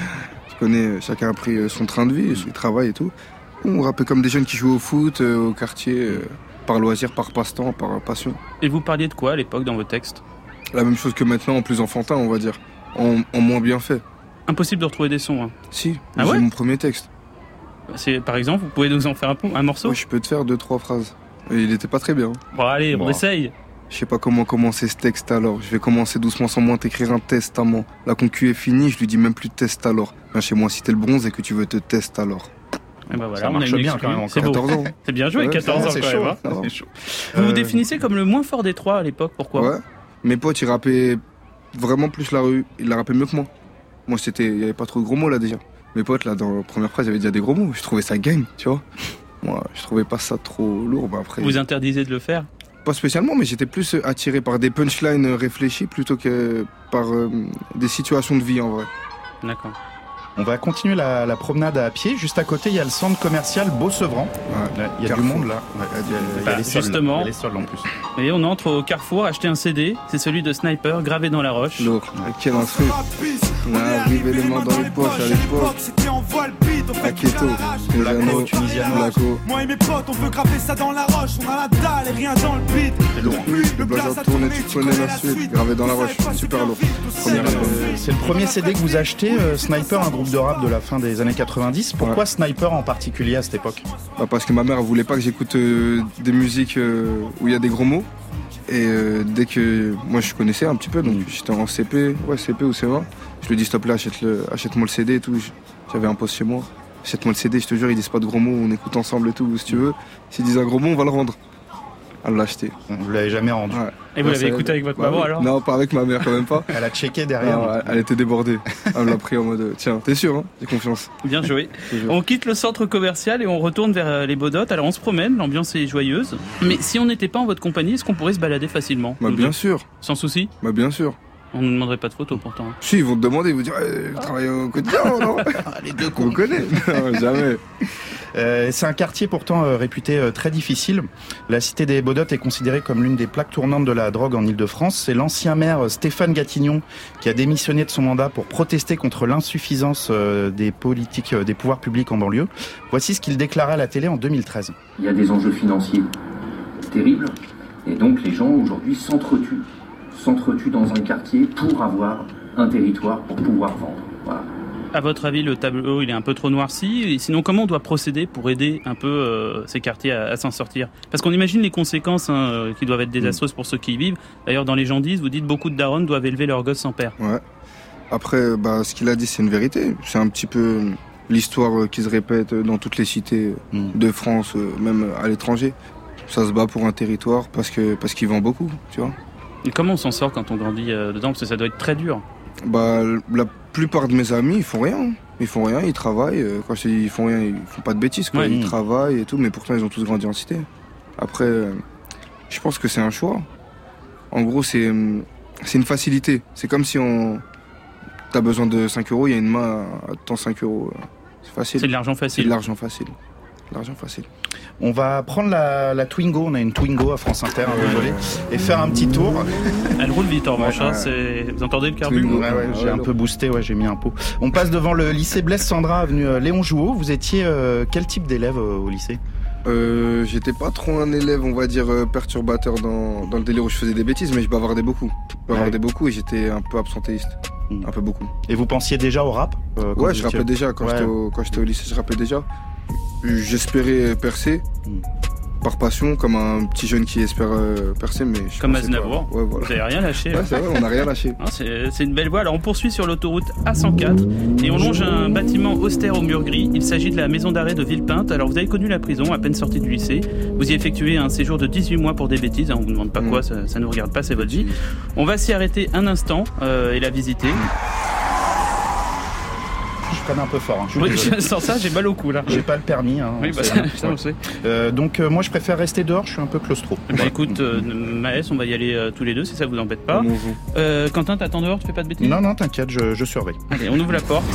Je connais, chacun a pris son train de vie, son travail et tout. On rappait comme des jeunes qui jouent au foot, euh, au quartier, euh, par loisir, par passe-temps, par passion. Et vous parliez de quoi à l'époque dans vos textes? La même chose que maintenant, en plus enfantin, on va dire, en, en moins bien fait. Impossible de retrouver des sons. Hein. Si, ah j'ai ouais mon premier texte. C'est, par exemple, vous pouvez nous en faire un, un morceau? Ouais, je peux te faire deux, trois phrases. Et il était pas très bien. Bon, allez, on bon. essaye. Je sais pas comment commencer ce texte alors. Je vais commencer doucement sans moins t'écrire un testament. La concu est finie, je lui dis même plus de test alors. Viens chez moi si t'es le bronze et que tu veux te tester alors. Et ben voilà, ça on marche a une bien excuse. quand même. C'est quatorze ans. C'est bien joué, ouais, quatorze ans c'est quand chaud, même. Hein. C'est chaud. Vous vous euh... définissez comme le moins fort des trois à l'époque, pourquoi? Ouais. Mes potes, ils rappaient vraiment plus la rue. Ils la rappaient mieux que moi. Moi, c'était, il y avait pas trop de gros mots là déjà. Mes potes là, dans la première phrase, il y avait déjà des gros mots. Je trouvais ça gang, tu vois. Moi, je trouvais pas ça trop lourd. Bah après. Vous interdisez de le faire? Pas spécialement, mais j'étais plus attiré par des punchlines réfléchis plutôt que par euh, des situations de vie en vrai. D'accord. On va continuer la, la promenade à pied. Juste à côté, il y a le centre commercial Beau-Sevran. Ouais, il y a Carrefour. du monde là. Ouais, il y a, il y a bah, les soldes, justement. Il y a les soldes en plus. Et on entre au Carrefour acheter un C D. C'est celui de Sniper, gravé dans la roche. Lourd. Quel instru. On a arrivé les mains dans les poches à l'époque. C'était en voile beat, on fait Keto, Laco, Tunisiano, Laco. Moi et mes potes, on veut graver ça dans la roche. On a la dalle et rien dans le beat. C'est lourd. Le blason tourné, tu connais la suite. Gravé dans la roche, super lourd. Première album. C'est le premier C D que vous achetez, euh, Sniper, un groupe de rap de la fin des années quatre-vingt-dix. Pourquoi ouais. Sniper en particulier à cette époque? Bah parce que ma mère voulait pas que j'écoute euh, des musiques euh, où il y a des gros mots. Et euh, dès que moi je connaissais un petit peu, donc j'étais en C P, ouais C P ou C vingt, je lui dis stop là, achète-le, achète-moi le C D et tout. J'avais un poste chez moi, achète-moi le C D, je te jure, ils disent pas de gros mots, on écoute ensemble et tout, si tu veux. S'ils disent un gros mot, on va le rendre. Elle l'a acheté. Vous l'avez jamais rendu. Ouais. Et vous l'avez écouté avec votre bah, maman alors? Non, pas avec ma mère quand même pas. Elle a checké derrière. Non, elle, elle était débordée. Elle l'a pris en mode tiens, t'es sûr, hein? J'ai confiance. Bien joué. On quitte le centre commercial et on retourne vers les Beaudottes. Alors on se promène, l'ambiance est joyeuse. Mais si on n'était pas en votre compagnie, est-ce qu'on pourrait se balader facilement? Bah bien deux sûr. Sans souci? Bah bien sûr. On ne demanderait pas de photos pourtant. Si, ils vont te demander, ils vont dire eh, vous travaillez au quotidien, non? Les deux cons. Vous connaissez? Non, jamais. Euh, c'est un quartier pourtant euh, réputé euh, très difficile. La cité des Beaudottes est considérée comme l'une des plaques tournantes de la drogue en Ile-de-France. C'est l'ancien maire euh, Stéphane Gatignon qui a démissionné de son mandat pour protester contre l'insuffisance euh, des politiques, euh, des pouvoirs publics en banlieue. Voici ce qu'il déclara à la télé en deux mille treize. Il y a des enjeux financiers terribles et donc les gens aujourd'hui s'entretuent. s'entretuent dans un quartier pour avoir un territoire pour pouvoir vendre. Voilà. À votre avis, le tableau il est un peu trop noirci. Et sinon, comment on doit procéder pour aider un peu euh, ces quartiers à, à s'en sortir? Parce qu'on imagine les conséquences hein, qui doivent être désastreuses pour ceux qui y vivent. D'ailleurs, dans les gens disent, vous dites beaucoup de darons doivent élever leurs gosses sans père. Ouais. Après, bah, ce qu'il a dit, c'est une vérité. C'est un petit peu l'histoire qui se répète dans toutes les cités mmh. de France, même à l'étranger. Ça se bat pour un territoire parce que parce qu'il vend beaucoup, tu vois. Et comment on s'en sort quand on grandit euh, dedans? Parce que ça doit être très dur. Bah, la plupart de mes amis, ils font rien. Ils font rien, ils travaillent. Quand je dis ils font rien, ils font pas de bêtises, quoi. Ouais, ils mmh. travaillent et tout, mais pourtant ils ont tous grandi en cité. Après, euh, je pense que c'est un choix. En gros, c'est c'est une facilité. C'est comme si on t'as besoin de cinq euros, il y a une main à temps cinq euros. C'est facile. C'est de l'argent facile. C'est de l'argent facile. L'argent facile. On va prendre la, la Twingo, on a une Twingo à France Inter, un désolé, et faire un petit tour. Elle roule vite en revanche, ouais, c'est... vous entendez le carbu? Ouais, ouais, j'ai un peu boosté, ouais, j'ai mis un pot. On passe devant le lycée Blaise Sandra, avenue Léon Jouot. Vous étiez euh, quel type d'élève euh, au lycée? euh, J'étais pas trop un élève, on va dire, euh, perturbateur dans, dans le délire où je faisais des bêtises, mais je bavardais beaucoup. Je bavardais ouais. beaucoup et j'étais un peu absentéiste. Mmh. Un peu beaucoup. Et vous pensiez déjà au rap? euh, Ouais, je rappais déjà, quand, ouais. j'étais au, quand j'étais au lycée, je rappais déjà. J'espérais percer mmh. par passion, comme un petit jeune qui espère euh, percer, mais je comme Aznavour. Ouais, voilà. Vous n'avez rien lâché. Ouais, c'est vrai, on n'a rien lâché. Non, c'est, c'est une belle voie. Alors on poursuit sur l'autoroute A cent quatre et on longe un bâtiment austère au mur gris. Il s'agit de la maison d'arrêt de Villepinte. Alors vous avez connu la prison à peine sorti du lycée. Vous y effectuez un séjour de dix-huit mois pour des bêtises. Hein, on vous demande pas mmh. quoi, ça, ça nous regarde pas, c'est votre vie. On va s'y arrêter un instant euh, et la visiter. Je prenne un peu fort. Hein. Oui, sans ça, j'ai mal au cou là. J'ai pas le permis. Hein, oui, bah, ça, ça on le sait. Euh, donc euh, moi, je préfère rester dehors. Je suis un peu claustro. Bah écoute, euh, Maës, on va y aller euh, tous les deux, si ça vous embête pas. Euh, Quentin, t'attends dehors, tu fais pas de bêtises? Non, non, t'inquiète, je, je surveille. Allez, on ouvre la porte.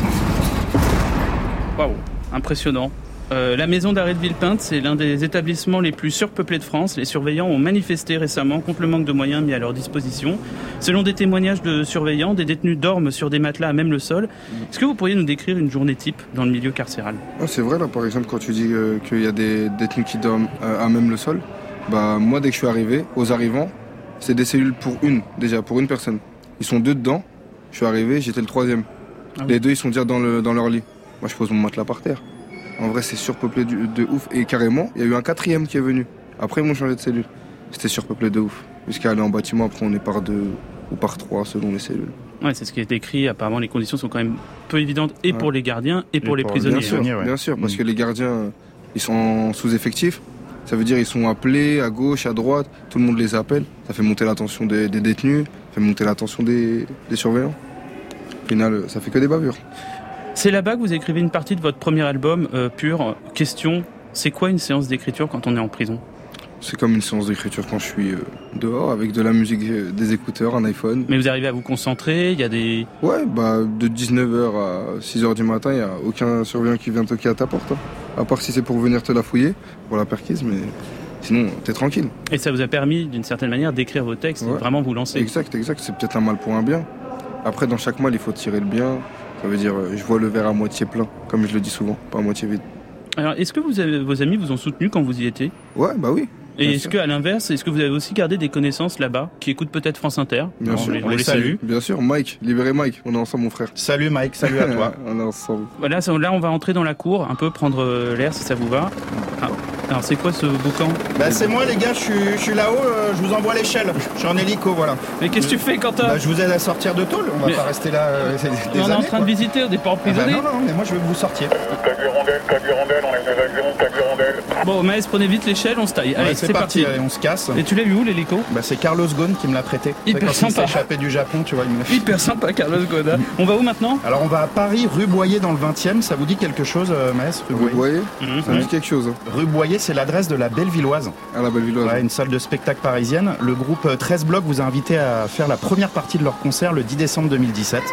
Waouh, impressionnant. Euh, la maison d'arrêt de Villepinte, c'est l'un des établissements les plus surpeuplés de France. Les surveillants ont manifesté récemment contre le manque de moyens mis à leur disposition. Selon des témoignages de surveillants, des détenus dorment sur des matelas à même le sol. Est-ce que vous pourriez nous décrire une journée type dans le milieu carcéral? Ah, c'est vrai, là, par exemple, quand tu dis euh, qu'il y a des détenus qui dorment euh, à même le sol, bah, moi, dès que je suis arrivé, aux arrivants, c'est des cellules pour une, déjà, pour une personne. Ils sont deux dedans. Je suis arrivé, j'étais le troisième. Ah oui. Les deux, ils sont déjà dans, le, dans leur lit. Moi, je pose mon matelas par terre. En vrai, c'est surpeuplé de, de ouf. Et carrément, il y a eu un quatrième qui est venu. Après, ils m'ont changé de cellule. C'était surpeuplé de ouf. Jusqu'à aller en bâtiment, après, on est par deux ou par trois selon les cellules. Ouais, c'est ce qui est écrit. Apparemment, les conditions sont quand même peu évidentes et ouais. pour les gardiens et pour et les pour prisonniers. Bien sûr, ouais. bien sûr parce mmh. que les gardiens, ils sont sous-effectifs. Ça veut dire qu'ils sont appelés à gauche, à droite. Tout le monde les appelle. Ça fait monter la tension des, des détenus, ça fait monter la tension des, des surveillants. Au final, ça fait que des bavures. C'est là-bas que vous écrivez une partie de votre premier album, euh, Pur. Question, c'est quoi une séance d'écriture quand on est en prison? C'est comme une séance d'écriture quand je suis euh, dehors, avec de la musique, euh, des écouteurs, un iPhone. Mais vous arrivez à vous concentrer, il y a des... Ouais, bah de dix-neuf heures à six heures du matin, il n'y a aucun surveillant qui vient toquer à ta porte. Hein. À part si c'est pour venir te la fouiller, pour la perquise, mais sinon, t'es tranquille. Et ça vous a permis, d'une certaine manière, d'écrire vos textes, ouais. et vraiment vous lancer? Exact, exact. C'est peut-être un mal pour un bien. Après, dans chaque mal, il faut tirer le bien. Ça veut dire, je vois le verre à moitié plein, comme je le dis souvent, pas à moitié vide. Alors, est-ce que vous avez, vos amis vous ont soutenu quand vous y étiez? Ouais, bah oui. Et est-ce qu'à l'inverse, est-ce que vous avez aussi gardé des connaissances là-bas, qui écoutent peut-être France Inter? Bien Alors, sûr, on les, on les salue. salue. Bien sûr, Mike, libérez Mike, on est ensemble mon frère. Salut Mike, salut à toi. On est ensemble. Voilà, là on va entrer dans la cour, un peu prendre l'air si ça vous va. Ah. Alors c'est quoi ce boucan? Bah c'est moi les gars, je suis, je suis là-haut, euh, je vous envoie l'échelle. Je suis en hélico, voilà. Mais qu'est-ce que tu fais Quentin? Bah je vous aide à sortir de tôle, on va mais... pas rester là euh, des on années, est en train quoi. de visiter, on n'est pas emprisonné. Ah bah non, non, mais moi je veux que vous sortiez. Cagu rondelle, cagu rondelle, on est des avions, cagu rondelle. Bon Maës, prenez vite l'échelle, on se taille. Allez, ouais, c'est, c'est parti, parti. Allez, on se casse. Et tu l'as vu où l'hélico? Bah c'est Carlos Ghosn qui me l'a prêté. Hyper quand sympa. Il s'est échappé du Japon, tu vois. Il me l'a... Hyper sympa Carlos Ghosn. Hein. On va où maintenant? Alors on va à Paris, rue Boyer dans le vingtième, ça vous dit quelque chose euh, Maës? Rue Boyer, mmh, ça me dit quelque chose. Hein. Rue Boyer, c'est l'adresse de la Bellevilloise. Ah la Bellevilloise. Ouais, une salle de spectacle parisienne. Le groupe treize blocs vous a invité à faire la première partie de leur concert le dix décembre deux mille dix-sept.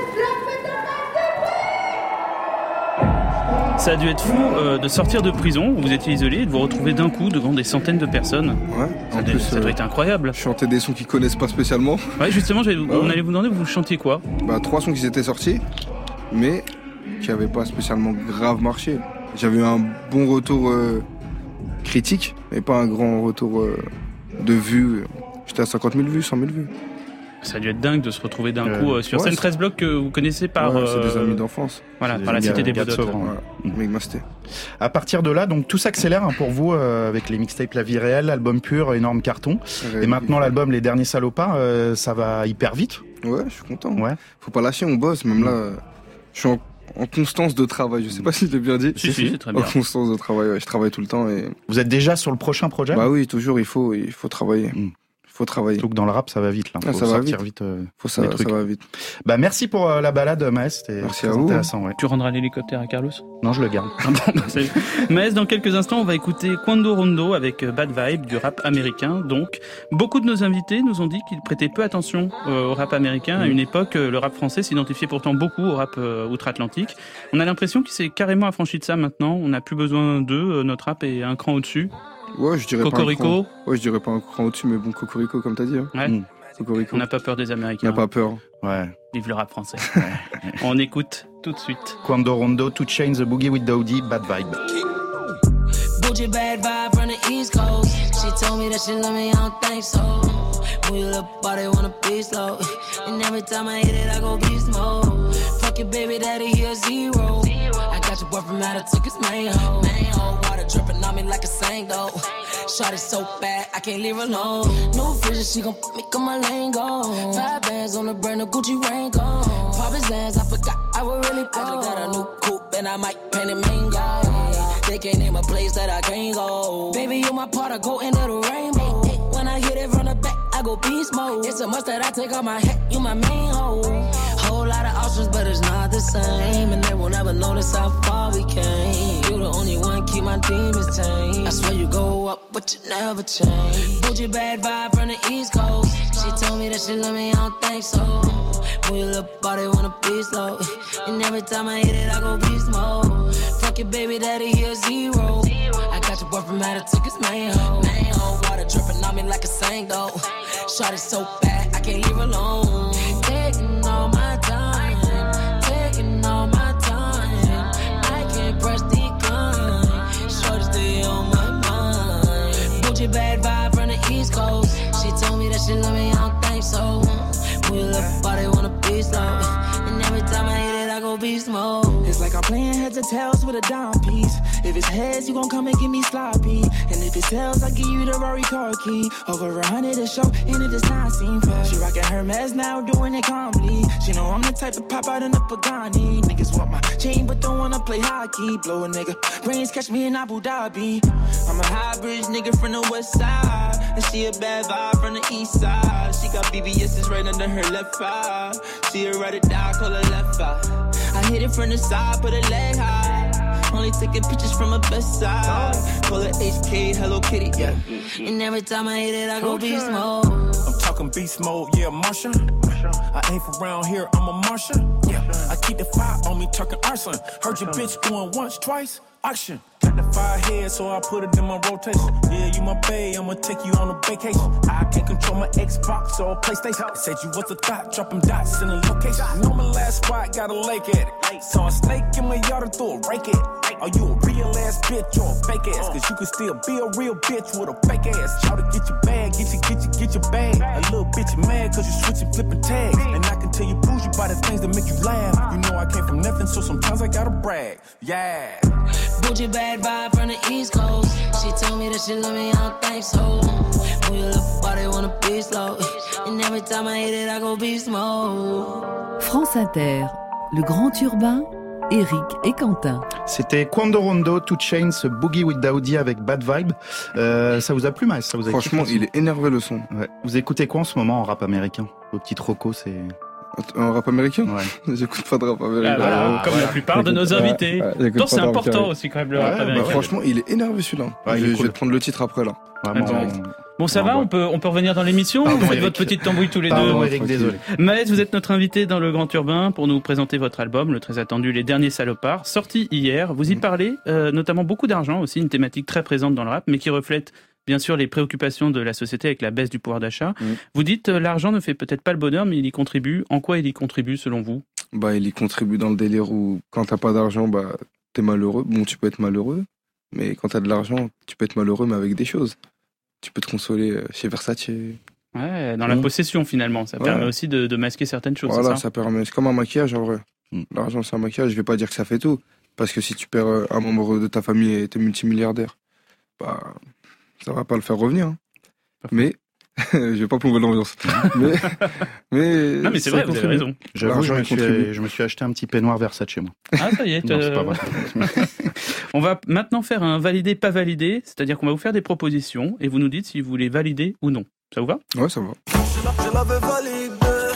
Ça a dû être fou euh, de sortir de prison, où vous étiez isolé, et de vous retrouver d'un coup devant des centaines de personnes. Ouais, ça, en dû, plus, ça doit euh, être incroyable. Chanter des sons qu'ils connaissent pas spécialement. Ouais, justement, j'allais, bah on ouais. allait vous demander, vous chantiez quoi? Bah, trois sons qui étaient sortis, mais qui n'avaient pas spécialement grave marché. J'avais eu un bon retour euh, critique, mais pas un grand retour euh, de vues. J'étais à cinquante mille vues, cent mille vues. Ça a dû être dingue de se retrouver d'un euh, coup euh, sur ouais, scène. treize blocs que vous connaissez par... Ouais, c'est euh, des amis d'enfance. Voilà, c'est par la cité des Beaux Dots. Mec Masté. À partir de là, donc tout s'accélère hein, pour vous euh, avec les mixtapes La Vie Réelle, l'album Pur, énorme carton. Ouais, et maintenant ouais. l'album Les Derniers Salopards, euh, ça va hyper vite. Ouais, je suis content. Ouais. Faut pas lâcher, on bosse. Même là, je suis en, en constance de travail. Je sais pas si je l'ai bien dit. Si, si, c'est très bien. En constance de travail, ouais. Je travaille tout le temps. Et... Vous êtes déjà sur le prochain projet ? Bah oui, toujours, il faut, il faut travailler. Mm. Faut travailler. Surtout que dans le rap, ça va vite, là. Faut ah, ça va vite. vite euh, Faut ça, ça va vite. Bah, merci pour euh, la balade, Maes. C'était merci très à vous. intéressant, ouais. Tu rendras l'hélicoptère à Carlos ? Non, je le garde. Maes, dans quelques instants, on va écouter Quando Rondo avec Bad Vibe, du rap américain. Donc, beaucoup de nos invités nous ont dit qu'ils prêtaient peu attention euh, au rap américain. Mmh. À une époque, le rap français s'identifiait pourtant beaucoup au rap euh, outre-Atlantique. On a l'impression qu'il s'est carrément affranchi de ça maintenant. On n'a plus besoin d'eux. Euh, notre rap est un cran au-dessus. Ouais, je dirais Cocorico. pas un cran. Ouais, je dirais pas un cran au-dessus, mais bon, Cocorico, comme t'as dit. Hein. Ouais. Mmh. Cocorico. On n'a pas peur des Américains. On n'a pas peur. Ouais. Vive le rap français. On écoute tout de suite. Quando Rondo, two Chainz, The Boogie with Dowdy, Bad Vibe. Bougie bad vibe from the East Coast. She told me that she love me, I don't think so. Move your little body, wanna be slow. And every time I hit it, I go beast mode. Fuck your baby daddy, he a zero. I got your boy from out of took his main hoe. Main hoe, water dripping on me like a sang though. Shot it so bad, I can't leave her alone. No vision, she gon' put me on my lane go. Five bands on the brand new Gucci rain go. Pop his ass, I forgot I would really go. I just got a new coupe and I might paint it mango. They can't name a place that I can't go. Baby, you my part, I go into the rainbow. When I hit it from the back, I go beast mode. It's a must that I take off my hat, you my main hoe. Whole lot of options, but it's not the same. And they will never notice how far we came. You the only one, keep my demons tame. I swear you go up, but you never change. Bougie bad vibe from the East Coast. She told me that she love me, I don't think so. Move your little body, wanna be slow. And every time I hit it, I go beast mode. Fuck your baby daddy, he a zero. I got your boy from out of took his main hoe. Main hoe, water dripping on me like a sang though. Shot it so bad, I can't leave her alone. Taking all my time, taking all my time. I can't press decline. Shorty stay on my mind. Bougie bad vibe from the East Coast. She told me that she love me, I don't think so. Move your little body, wanna be slow. And every time I hit it, I go beast mode. It's like I'm playing heads or tails with a dime piece. If it's heads, you gon' come and give me sloppy. And if it's tails, I give you the Rory car key. Over a hundred a show, and it does not seem fair. She rockin' Hermes now, doing it calmly. She know I'm the type to pop out in a Pagani. Niggas want my chain, but don't wanna play hockey. Blow a nigga, brains catch me in Abu Dhabi. I'm a high bridge nigga from the west side. And she a bad vibe from the east side. She got B B S's right under her left eye. She a ride or die, call her left eye. I hit it from the side, put her leg high. Only taking pictures from her best side. Call her H K, Hello Kitty, yeah. And every time I hit it, I go beast mode. I'm talking beast mode, yeah, Martian. I ain't from around here, I'm a Martian. Yeah, I keep the fire on me, talking arson. Heard your bitch going once, twice, auction. Got the fire head, so I put it in my rotation. Yeah, you my bae, I'ma take you on a vacation. I can't control my Xbox or PlayStation. Said you was a thought, dropping dots in a location. Know my last spot, got a lake at it. Saw a snake in my yard and threw a rake at it. Are you a real ass bitch or a fake ass? Cause you can still be a real bitch with a fake ass. Try to get your bag, get you, get you, get your bag. A little bitch you mad cause you switching, flipping tags. And I can tell you bougie by the things that make you laugh. You know I came from nothing, so sometimes I gotta brag. Yeah. Bougie bad vibe from the East Coast. She told me that she love me, I don't think so. Move your little body, wanna be slow. And every time I hit it, I go beast mode. France Inter, le grand urbain, Eric et Quentin. C'était Quando Rondo, two Chainz, Boogie with Dowdy avec Bad Vibe. Euh, ça vous a plu, Maes? Ça vous a Franchement, il est énervé le son. Ouais. Vous écoutez quoi en ce moment en rap américain? Vos petits trocos, c'est... Un rap américain? Ouais. J'écoute pas de rap américain. Ah, voilà, comme ouais. la plupart de nos invités. Ouais, ouais, c'est important aussi quand même le ouais, rap bah, américain. Franchement, il est énervé celui-là. Ouais, je, cool. je vais prendre le titre après là. Vraiment, bon, bon, ça va, on peut, on peut revenir dans l'émission. Pardon, vous faites Eric. votre petite tambouille tous les Pardon, deux. Eric, désolé. Maes, vous êtes notre invité dans le Grand Urbain pour nous présenter votre album, le très attendu Les Derniers Salopards, sorti hier. Vous y mmh. parlez, euh, notamment beaucoup d'argent aussi, une thématique très présente dans le rap, mais qui reflète bien sûr les préoccupations de la société avec la baisse du pouvoir d'achat. Mmh. Vous dites, euh, l'argent ne fait peut-être pas le bonheur, mais il y contribue. En quoi il y contribue selon vous? Bah, il y contribue dans le délire où quand t'as pas d'argent, bah, t'es malheureux. Bon, tu peux être malheureux, mais quand t'as de l'argent, tu peux être malheureux, mais avec des choses. Tu peux te consoler chez Versace. Ouais, dans la mmh. possession finalement. Ça ouais. permet aussi de, de masquer certaines choses. Voilà, c'est ça, ça permet. C'est comme un maquillage en vrai. Mmh. L'argent, c'est un maquillage. Je vais pas dire que ça fait tout. Parce que si tu perds un membre de ta famille et t'es multimilliardaire, bah, ça va pas le faire revenir. Hein. Mais Je vais pas plomber l'ambiance. mais, mais, non, mais c'est vrai, vous avez raison. J'avoue, je me, suis, je me suis acheté un petit peignoir Versace chez moi. Ah, ça y est. Non, c'est pas vrai. On va maintenant faire un validé, pas validé. C'est-à-dire qu'on va vous faire des propositions et vous nous dites si vous voulez valider ou non. Ça vous va? Ouais, ça va. Je l'avais validé.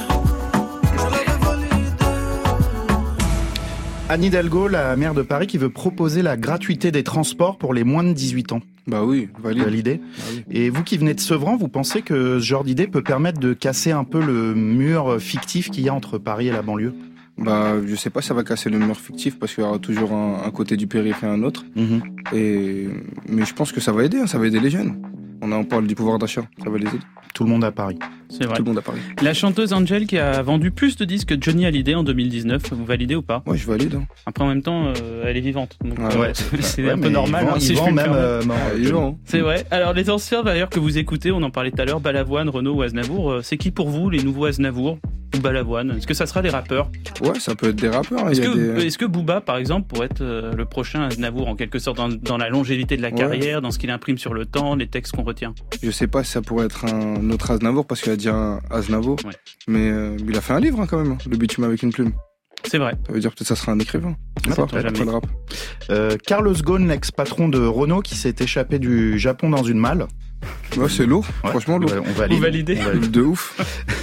Anne Hidalgo, la maire de Paris, qui veut proposer la gratuité des transports pour les moins de dix-huit ans. Bah oui, valide. Validé. Bah oui. Et vous qui venez de Sevran, vous pensez que ce genre d'idée peut permettre de casser un peu le mur fictif qu'il y a entre Paris et la banlieue? Bah, je sais pas si ça va casser le mur fictif parce qu'il y aura toujours un, un côté du périph' et un autre. Mmh. Et, mais je pense que ça va aider, hein, ça va aider les jeunes. On, a, on parle du pouvoir d'achat, ça va les aider. Tout le monde à Paris. C'est vrai. Tout le monde à Paris. La chanteuse Angel qui a vendu plus de disques que Johnny Hallyday en deux mille dix-neuf, vous validez ou pas? Ouais, je valide. Hein. Après, en même temps, euh, elle est vivante. Donc, ouais, euh, ouais, c'est ouais, un peu normal. Vend, hein, si je vend même. Euh, euh, c'est vrai. Alors, les anciens d'ailleurs que vous écoutez, on en parlait tout à l'heure, Balavoine, Renaud ou Aznavour, euh, c'est qui pour vous les nouveaux Aznavour ou Balavoine? Est-ce que ça sera des rappeurs? Ouais, ça peut être des rappeurs. Est-ce, il y que, a des... est-ce que Booba, par exemple, pourrait être euh, le prochain Aznavour, en quelque sorte, dans, dans la longévité de la carrière, ouais. dans ce qu'il imprime sur le temps, les textes qu'on retient? Je sais pas si ça pourrait être un autre Aznavour, parce qu'il a dit un Aznavour, ouais. mais euh, il a fait un livre hein, quand même, Le bitume avec une plume. C'est vrai. Ça veut dire peut-être ça sera un écrivain. C'est pas, pas, pas le rap. Euh, Carlos Ghosn, l'ex-patron de Renault, qui s'est échappé du Japon dans une malle. Ouais, c'est lourd, ouais, franchement lourd. On valide. Vous validez. On valide de ouf.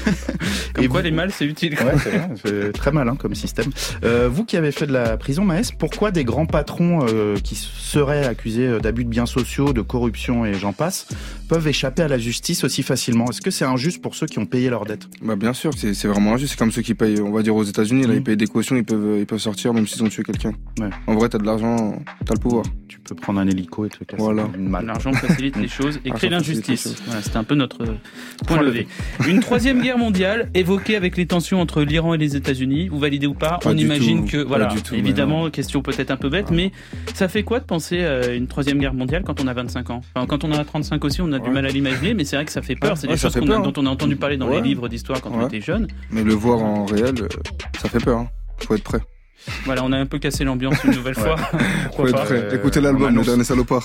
Comme Et quoi vous... les malles, c'est utile. Ouais, c'est, vrai, c'est très malin comme système. Euh, vous qui avez fait de la prison, Maës, pourquoi des grands patrons euh, qui seraient accusés d'abus de biens sociaux, de corruption et j'en passe, peuvent échapper à la justice aussi facilement? Est-ce que c'est injuste pour ceux qui ont payé leurs dettes? Bah bien sûr, c'est, c'est vraiment injuste. C'est comme ceux qui payent, on va dire aux États-Unis, là, mmh. ils payent des cautions, ils peuvent, ils peuvent sortir même s'ils ont tué quelqu'un. Ouais. En vrai, t'as de l'argent, t'as le pouvoir. Tu peux prendre un hélico et te casser voilà. une malle. L'argent facilite les choses et crée l'injustice. Voilà, c'est un peu notre point levé. Une troisième guerre mondiale évoquée avec les tensions entre l'Iran et les États-Unis. Vous validez ou pas? pas On imagine tout. que, voilà, tout, évidemment, question peut-être un peu bête, ah. mais ça fait quoi de penser à une troisième guerre mondiale quand on a vingt-cinq ans? Enfin, quand on a trente-cinq aussi, on a ouais. du mal à l'imaginer, mais c'est vrai que ça fait peur. C'est ouais, des choses qu'on peur, a, hein. dont on a entendu parler dans ouais. les livres d'histoire quand ouais. on était jeune. Mais le voir en réel, ça fait peur. Hein. Faut être prêt. Voilà, on a un peu cassé l'ambiance une nouvelle fois. Faut être prêt. Euh, Écoutez l'album, Le Dernier Salopard.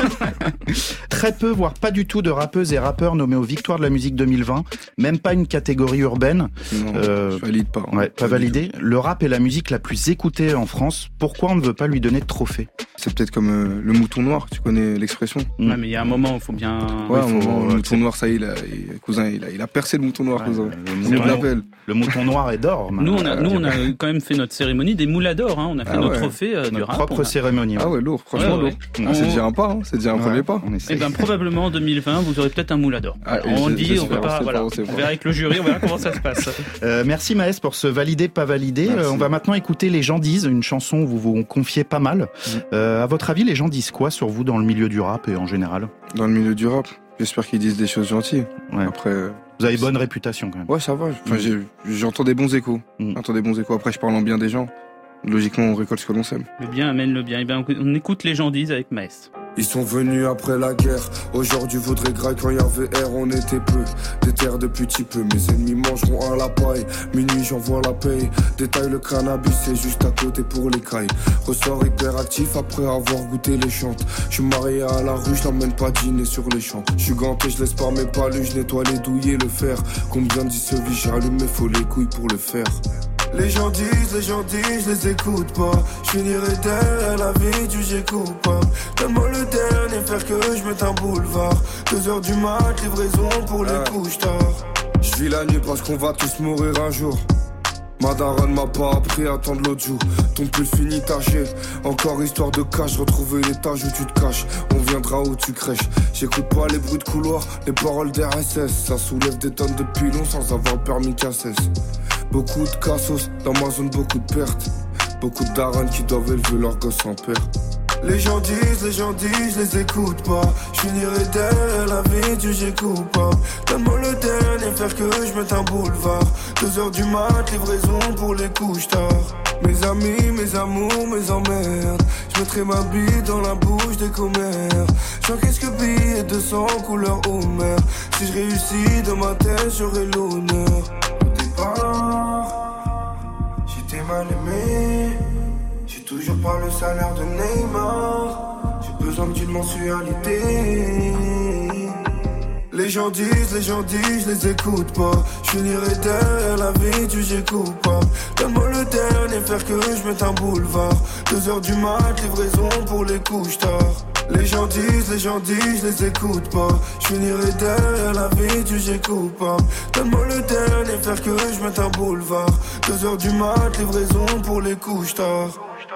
Très peu, voire pas du tout de rappeuses et rappeurs nommés aux Victoires de la musique deux mille vingt. Même pas une catégorie urbaine. Non, euh, je valide pas. Ouais, pas, pas validé. Le rap est la musique la plus écoutée en France. Pourquoi on ne veut pas lui donner de trophée? C'est peut-être comme euh, le mouton noir, tu connais l'expression? Ouais, mais il y a un moment où il faut bien... Ouais, il faut... moment, le mouton noir, ça y est, il a, il, cousin, il a, il a percé le mouton noir, ouais, cousin. Le, mouton, le mouton noir est d'or. Nous, on a, nous, on a quand même fait notre cérémonie des moulas d'or, hein. On a fait ah nos ouais. trophées euh, du notre rap. propre a... cérémonie. Ah ouais, lourd, franchement ouais, ouais. lourd. Ah, on... C'est déjà un pas, hein. C'est déjà un ouais, premier pas. Et ben probablement en deux mille vingt, vous aurez peut-être un moula d'or. Ah, on le dit, on peut pas. Voilà. On verra avec le jury, on verra comment ça se passe. Euh, merci Maës pour ce validé, pas validé. Euh, on va maintenant écouter Les gens disent, une chanson où vous vous confiez pas mal. Mm. Euh, à votre avis, les gens disent quoi sur vous dans le milieu du rap et en général? Dans le milieu du rap, j'espère qu'ils disent des choses gentilles. Ouais. Après. Vous avez bonne réputation quand même. Ouais, ça va. Enfin, j'ai, j'entends des bons échos. Mm. J'entends des bons échos. Après, je parle en bien des gens. Logiquement, on récolte ce que l'on sème. Le bien amène le bien. Et ben, on écoute Les gens disent avec Maës. Ils sont venus après la guerre. Aujourd'hui, vaudrait grave quand il y avait R, on était peu. Des terres de petit peu. Mes ennemis mangeront à la paille. Minuit, j'envoie la paye. Détaille le cannabis, c'est juste à côté pour les cailles. Ressort hyper actif après avoir goûté les chantes. Je suis marié à la rue, je n'emmène pas dîner sur les champs. Je suis ganté, je laisse par mes palus, je nettoie les douilles et le fer. Combien disent ce vie, j'allume mes faut les couilles pour le faire. Les gens disent, les gens disent, je les écoute pas. Je finirai derrière la vie du j'ai coupable. Donne-moi le dernier faire que je mette un boulevard. Deux heures du mat, livraison pour les ouais. couches tard. Je vis la nuit parce qu'on va tous mourir un jour. Ma daronne m'a pas appris à attendre l'autre jour. Ton pull finit taché. Encore histoire de cash, retrouver l'étage où tu te caches. On viendra où tu crèches. J'écoute pas les bruits de couloir, les paroles d'R S S. Ça soulève des tonnes de pilons sans avoir le permis K S S. Beaucoup de cassos, dans ma zone beaucoup de pertes. Beaucoup de darons qui doivent élever leurs gosses en père. Les gens disent, les gens disent, je les écoute pas. Je finirai derrière la vie du j'ai coupable. Donne-moi le dernier faire que je mette un boulevard. Deux heures du mat, livraison pour les couches tard. Mes amis, mes amours, mes emmerdes. Je mettrai ma bille dans la bouche des commères. J'encaisse que billets de sang couleur Homer. Si je réussis dans ma tête, j'aurai l'honneur. Au départ, j'étais mal aimé. J'ai toujours pas le salaire de Neymar. J'ai besoin d'une mensualité. Les Les gens disent, les gens disent, je les écoute pas. Je finirai derrière la vie du j'ai coupable. Donne-moi le dernier fer que je mette un boulevard. Deux heures du mat, livraison pour les couches tard. Les gens disent, les gens disent, je les écoute pas. Je finirai derrière la vie du j'ai coupable. Donne-moi le dernier fer que je mette un boulevard. Deux heures du mat, livraison pour les couches tard.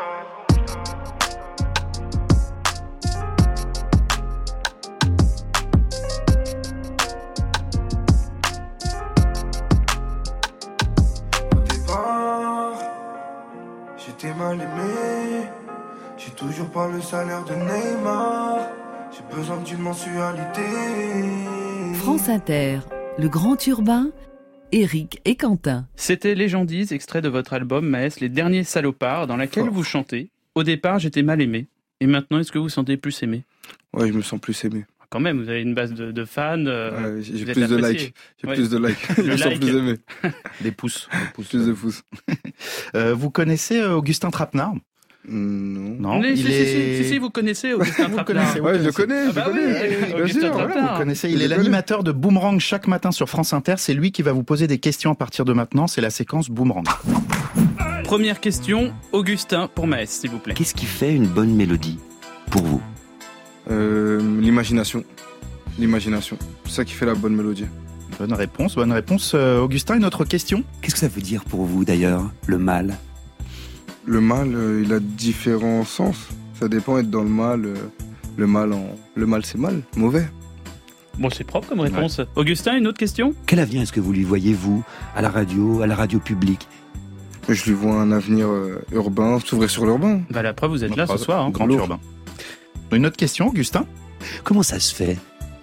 J'étais mal aimé, j'ai toujours pas le salaire de Neymar. J'ai besoin d'une mensualité. France Inter, le grand urbain, Eric et Quentin. C'était Légendise, extrait de votre album Maës, Les Derniers Salopards, dans laquelle oh. vous chantez. Au départ, j'étais mal aimé. Et maintenant, est-ce que vous vous sentez plus aimé ? Ouais, je me sens plus aimé. Quand même, vous avez une base de, de fans. Euh, ouais, j'ai plus de likes. J'ai ouais. plus de likes. Je me sens like. plus aimé. Des pouces. Des pouces. Plus de pouces. euh, vous connaissez euh, Augustin Trapenard ? Non. Non, il si, est... si, si, si, vous connaissez Augustin Trapenard. Ouais, je le connais, ah bah je oui, connais. Bien sûr, voilà, vous connaissez. Il est l'animateur de Boomerang chaque matin sur France Inter. C'est lui qui va vous poser des questions à partir de maintenant. C'est la séquence Boomerang. Première question, Augustin pour Maës, s'il vous plaît. Qu'est-ce qui fait une bonne mélodie pour vous ? euh, L'imagination. L'imagination. C'est ça qui fait la bonne mélodie. Bonne réponse, bonne réponse. Euh, Augustin, une autre question ? Qu'est-ce que ça veut dire pour vous d'ailleurs, le mal ? Le mal, euh, il a différents sens. Ça dépend être dans le mal. Euh, le mal, en... le mal c'est mal, mauvais. Bon, c'est propre comme réponse. Ouais. Augustin, une autre question ? Quel avenir est-ce que vous lui voyez, vous, à la radio, à la radio publique ? Je lui vois un avenir euh, urbain, s'ouvrir sur l'urbain. Bah, la preuve, vous êtes la là preuve, ce soir. Hein, grand urbain. Une autre question, Augustin ? Comment ça se fait ?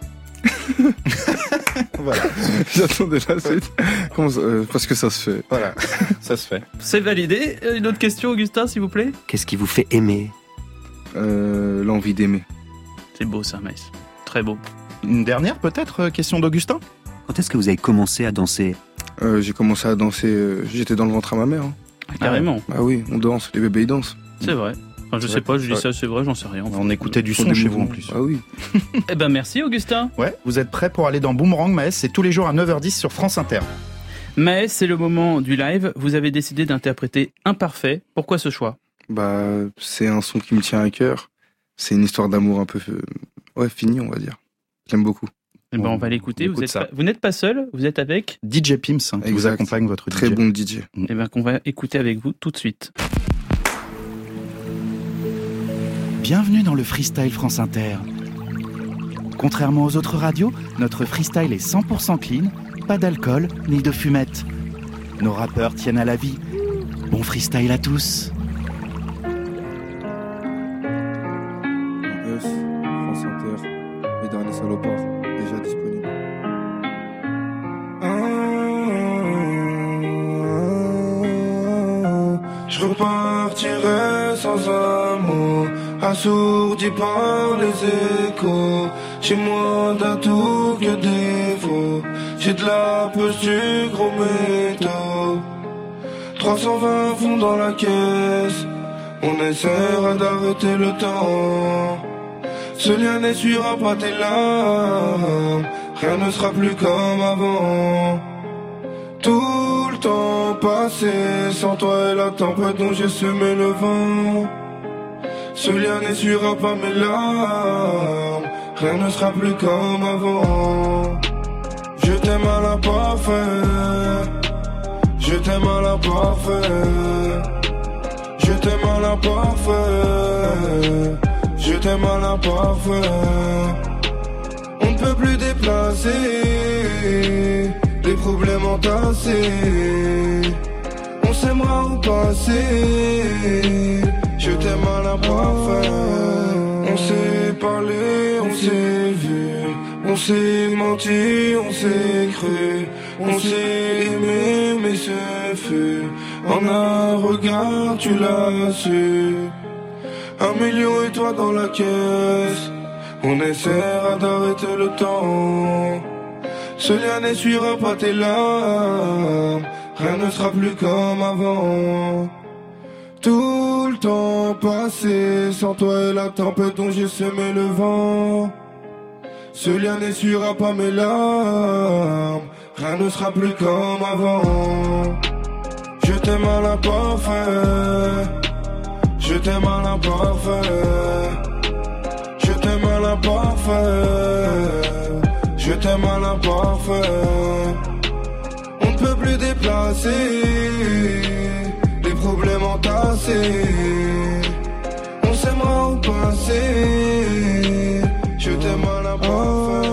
Voilà. J'attendais la suite. Comment ça, euh, parce que ça se fait. Voilà, ça se fait. C'est validé. Une autre question, Augustin, s'il vous plaît. Qu'est-ce qui vous fait aimer ? euh, L'envie d'aimer. C'est beau ça, Maës. Très beau. Une dernière peut-être, question d'Augustin ? Quand est-ce que vous avez commencé à danser ? euh, J'ai commencé à danser, euh, j'étais dans le ventre à ma mère. Hein. Ah, carrément. Ah oui, on danse, les bébés ils dansent. C'est vrai. Enfin, je sais pas, je dis ça, c'est vrai, j'en sais rien. On écoutait du son chez vous en plus. Ah oui. Eh ben merci Augustin. Ouais, vous êtes prêts pour aller dans Boomerang, Maës ? C'est tous les jours à neuf heures dix sur France Inter. Maës, c'est le moment du live. Vous avez décidé d'interpréter Imparfait. Pourquoi ce choix ? Bah, c'est un son qui me tient à cœur. C'est une histoire d'amour un peu, euh, ouais, finie, on va dire. J'aime beaucoup. Eh ben, on va l'écouter. Vous, êtes pas, vous n'êtes pas seul, vous êtes avec D J Pims, hein, qui vous accompagne, votre Très D J. bon D J. Eh ben, qu'on va écouter avec vous tout de suite. Bienvenue dans le Freestyle France Inter. Contrairement aux autres radios, notre freestyle est cent pour cent clean, pas d'alcool ni de fumette. Nos rappeurs tiennent à la vie. Bon freestyle à tous. F, France Inter, Les Derniers Salopards, déjà disponible. Je repartirai sans un mot, assourdi par les échos. J'ai moins d'atouts que défauts. J'ai de la peur du gros métaux. trois cent vingt fonds dans la caisse. On essaiera d'arrêter le temps. Ce lien n'essuiera pas tes larmes. Rien ne sera plus comme avant. Tout le temps passé sans toi et la tempête dont j'ai semé le vent. Ce lien n'essuiera pas mes larmes. Rien ne sera plus comme avant. Je t'aime à l'imparfait. Je t'aime à l'imparfait. Je t'aime à l'imparfait. Je t'aime à l'imparfait. On ne peut plus déplacer les problèmes entassés. On s'aimera au passé. Je t'aime à l'imparfait. On s'est parlé, on s'est vu. On s'est menti, on s'est cru. On s'est aimé, mais ce fut en un regard, tu l'as su. Un million et toi dans la caisse. On essaiera d'arrêter le temps. Ce lien n'essuiera pas tes larmes. Rien ne sera plus comme avant. Tout le temps passé sans toi et la tempête dont j'ai semé le vent. Ce lien n'essuiera pas mes larmes. Rien ne sera plus comme avant. Je t'aime à l'imparfait. Je t'aime à l'imparfait. Je t'aime à l'imparfait. Je t'aime à l'imparfait. On ne peut plus déplacer les problèmes entassés. On s'aimera au passé. Je t'aime à l'imparfait.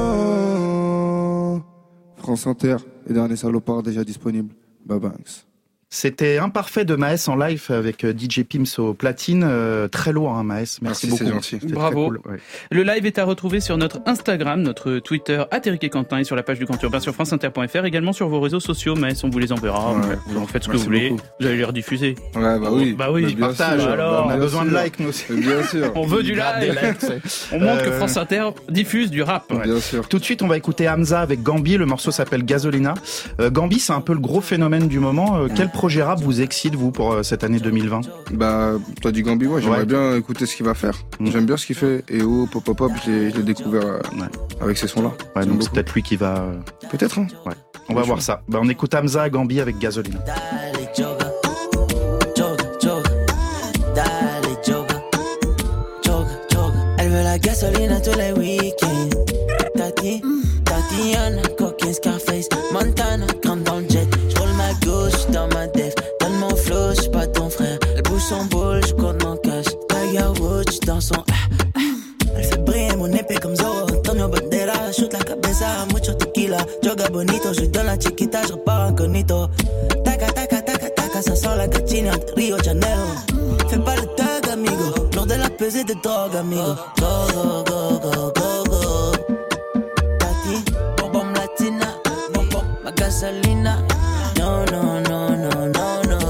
France Inter, les derniers salopards déjà disponibles. Babanks. C'était Imparfait de Maes en live avec D J Pims au platine. Euh, très lourd, hein, Maes. Merci, Merci beaucoup. C'est gentil. C'était Bravo. Cool, ouais. Le live est à retrouver sur notre Instagram, notre Twitter, Eric et Quentin, et sur la page du Grand Urbain sur franceinter point f r. Également sur vos réseaux sociaux, Maes, on vous les enverra. Ouais, vous en faites ce que merci vous voulez. beaucoup. Vous allez les rediffuser. Ouais, bah oui. Bah oui, bah, partage. Sûr, Alors, on a bien besoin sûr. de likes, nous aussi. Bien sûr. On veut du live. On montre Euh, que France Inter diffuse du rap. Ouais. Bien sûr. Tout de suite, on va écouter Hamza avec Gambi. Le morceau s'appelle Gasolina. Euh, Gambi, c'est un peu le gros phénomène du moment. Euh, quel projet rap vous excite, vous, pour euh, cette année deux mille vingt? Bah, t'as dit Gambi, ouais, j'aimerais Ouais. bien écouter ce qu'il va faire. Mm. J'aime bien ce qu'il fait. Et oh, Pop Pop Pop, je l'ai je l'ai découvert euh, Ouais. avec ces sons-là. Ouais, J'aime donc c'est beaucoup. peut-être lui qui va. euh, Peut-être, hein. Ouais. On va voir ça. Bah, on écoute Hamza Gambi avec Gasolina. Dale, joga, joga, joga, dale, joga, joga, joga. Elle veut la gasoline tous les week-ends. Tati, Tatiana, coquine, Scarface, Montana, crame dans le jet. J'roule ma gauche dans ma def. Donne mon flow, j'suis pas ton frère. Elle bouge son bol, j'compte mon cash. Tiger Woods dans son. Elle fait briller mon épée comme Zorro. Antonio Banderas, shoot la cabeza, mucho tequila. Joga bonito, je donne la chiquita, je repars incognito. Taca, taca, taca, taca, ça sent la catina de Rio de Janeiro. Fais pas le tag, amigo. Lors de la pesée de drogue, amigo. Go, go, go, go, go, go. Tati, bom, bom, latina. Bom, bom, ma gasolina. No, no, no, no, no, no.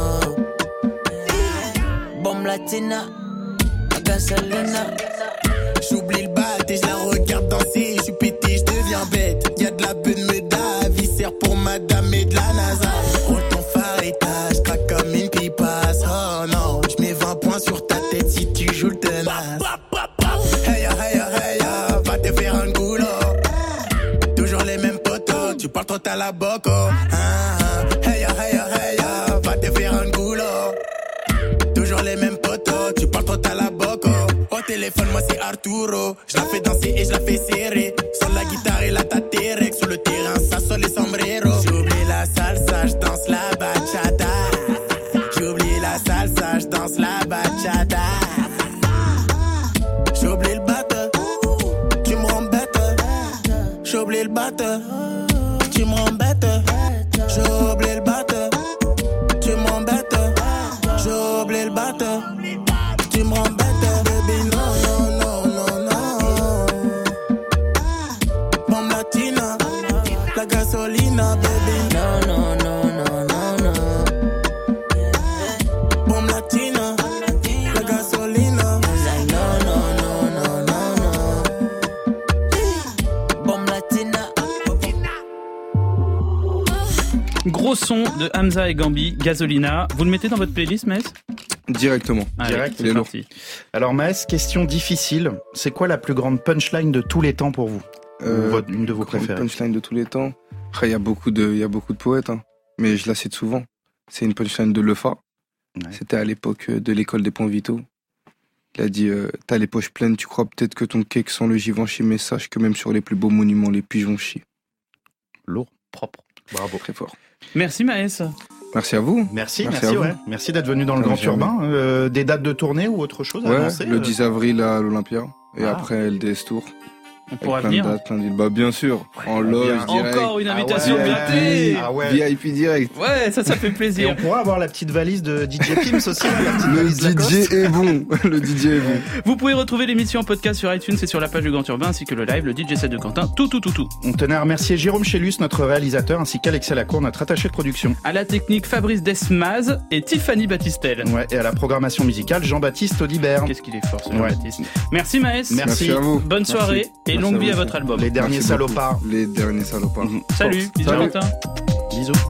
Bom, latina. Ma gasolina. J'oublie le bat et je la regarde danser. Je suis pété, je deviens bête. Y'a de la bonne médaille, viscère pour madame et de la NASA. Roule ton phare et je craque comme une pipasse. Oh non, je mets vingt points sur ta tête si tu joues le tenace. Hey ya, hey ya, hey ya, va te faire un goulot. Toujours les mêmes potos, tu parles trop à la boco. Ah, ah. Hey ya, hey ya, hey ya, va te faire un goulot. Toujours les mêmes potos, tu parles trop à la boco. Au téléphone, moi c'est Arturo. Je la fais danser et je la fais serrer. Sur la guitare et la taterek. Sur le terrain, ça sonne les sombreros. J'oublie la salsa, je danse la bachata. J'oublie la salsa, je danse la bachata. J'oublie le batteur, tu me rends bête. J'oublie le batteur, tu me rends bête. J'oublie le batteur, tu m'embêtes. J'oublie le batteur, tu me rends bête. Baby, non, non, non, non, non. Bombe latina, la gasolina, baby. No, no, no, no, no, no. Bombe latina, la gasolina. Like, no, no, no, no, no, no. Bombe latina. Gros son de Hamza et Gambi, Gasolina. Vous le mettez dans votre playlist, Maes? Directement. Allez, Direct, c'est il est lourd. parti. Alors Maes, question difficile. C'est quoi la plus grande punchline de tous les temps pour vous? Euh, Ou votre- une de vos grande préférées? punchline de tous les temps. Après, il y a beaucoup de, il y a beaucoup de poètes, hein. Mais je la cite souvent. C'est une punchline de Lefa. Ouais. C'était à l'époque de l'école des points vitaux. Il a dit euh, t'as les poches pleines, tu crois peut-être que ton cake sent le Givenchy, mais sache que même sur les plus beaux monuments, les pigeons chient. Lourd, propre. Bravo, très fort. Merci Maes. Merci à vous. Merci, Merci merci, à vous. ouais. Merci d'être venu dans le Ah, Grand jamais. Urbain. Euh, des dates de tournée ou autre chose à Ouais, annoncer le euh dix avril à l'Olympia. Et Ah. après L D S Tour. On pourra Avec plein venir. de dates, plein de villes. Bah bien sûr, en loge, bien. direct. Encore une invitation Ah ouais. bientée. Ah ouais. V I P direct. Ouais, ça, ça fait Et plaisir. on pourra avoir la petite valise de D J Pims aussi, hein, la petite Le valise D J Lacoste. est bon. Le D J est bon. Vous pouvez retrouver l'émission en podcast sur iTunes et sur la page du Grand Urbain, ainsi que le live, le D J set de Quentin, tout, tout, tout, tout. On tenait à remercier Jérôme Chélus, notre réalisateur, ainsi qu'Alexia Lacour, notre attaché de production. À la technique, Fabrice Desmaz et Tiffany Battistel. Ouais, et à la programmation musicale, Jean-Baptiste Audibert. Qu'est-ce qu'il est fort, ce Ouais. Jean-Baptiste. Merci Maes. Merci. Merci à vous. Bonne Merci. soirée et Merci longue à vie vous. à votre album. Les derniers Merci beaucoup. salopards. Les derniers salopards. Salut, bisous Salut. Quentin. Bisous.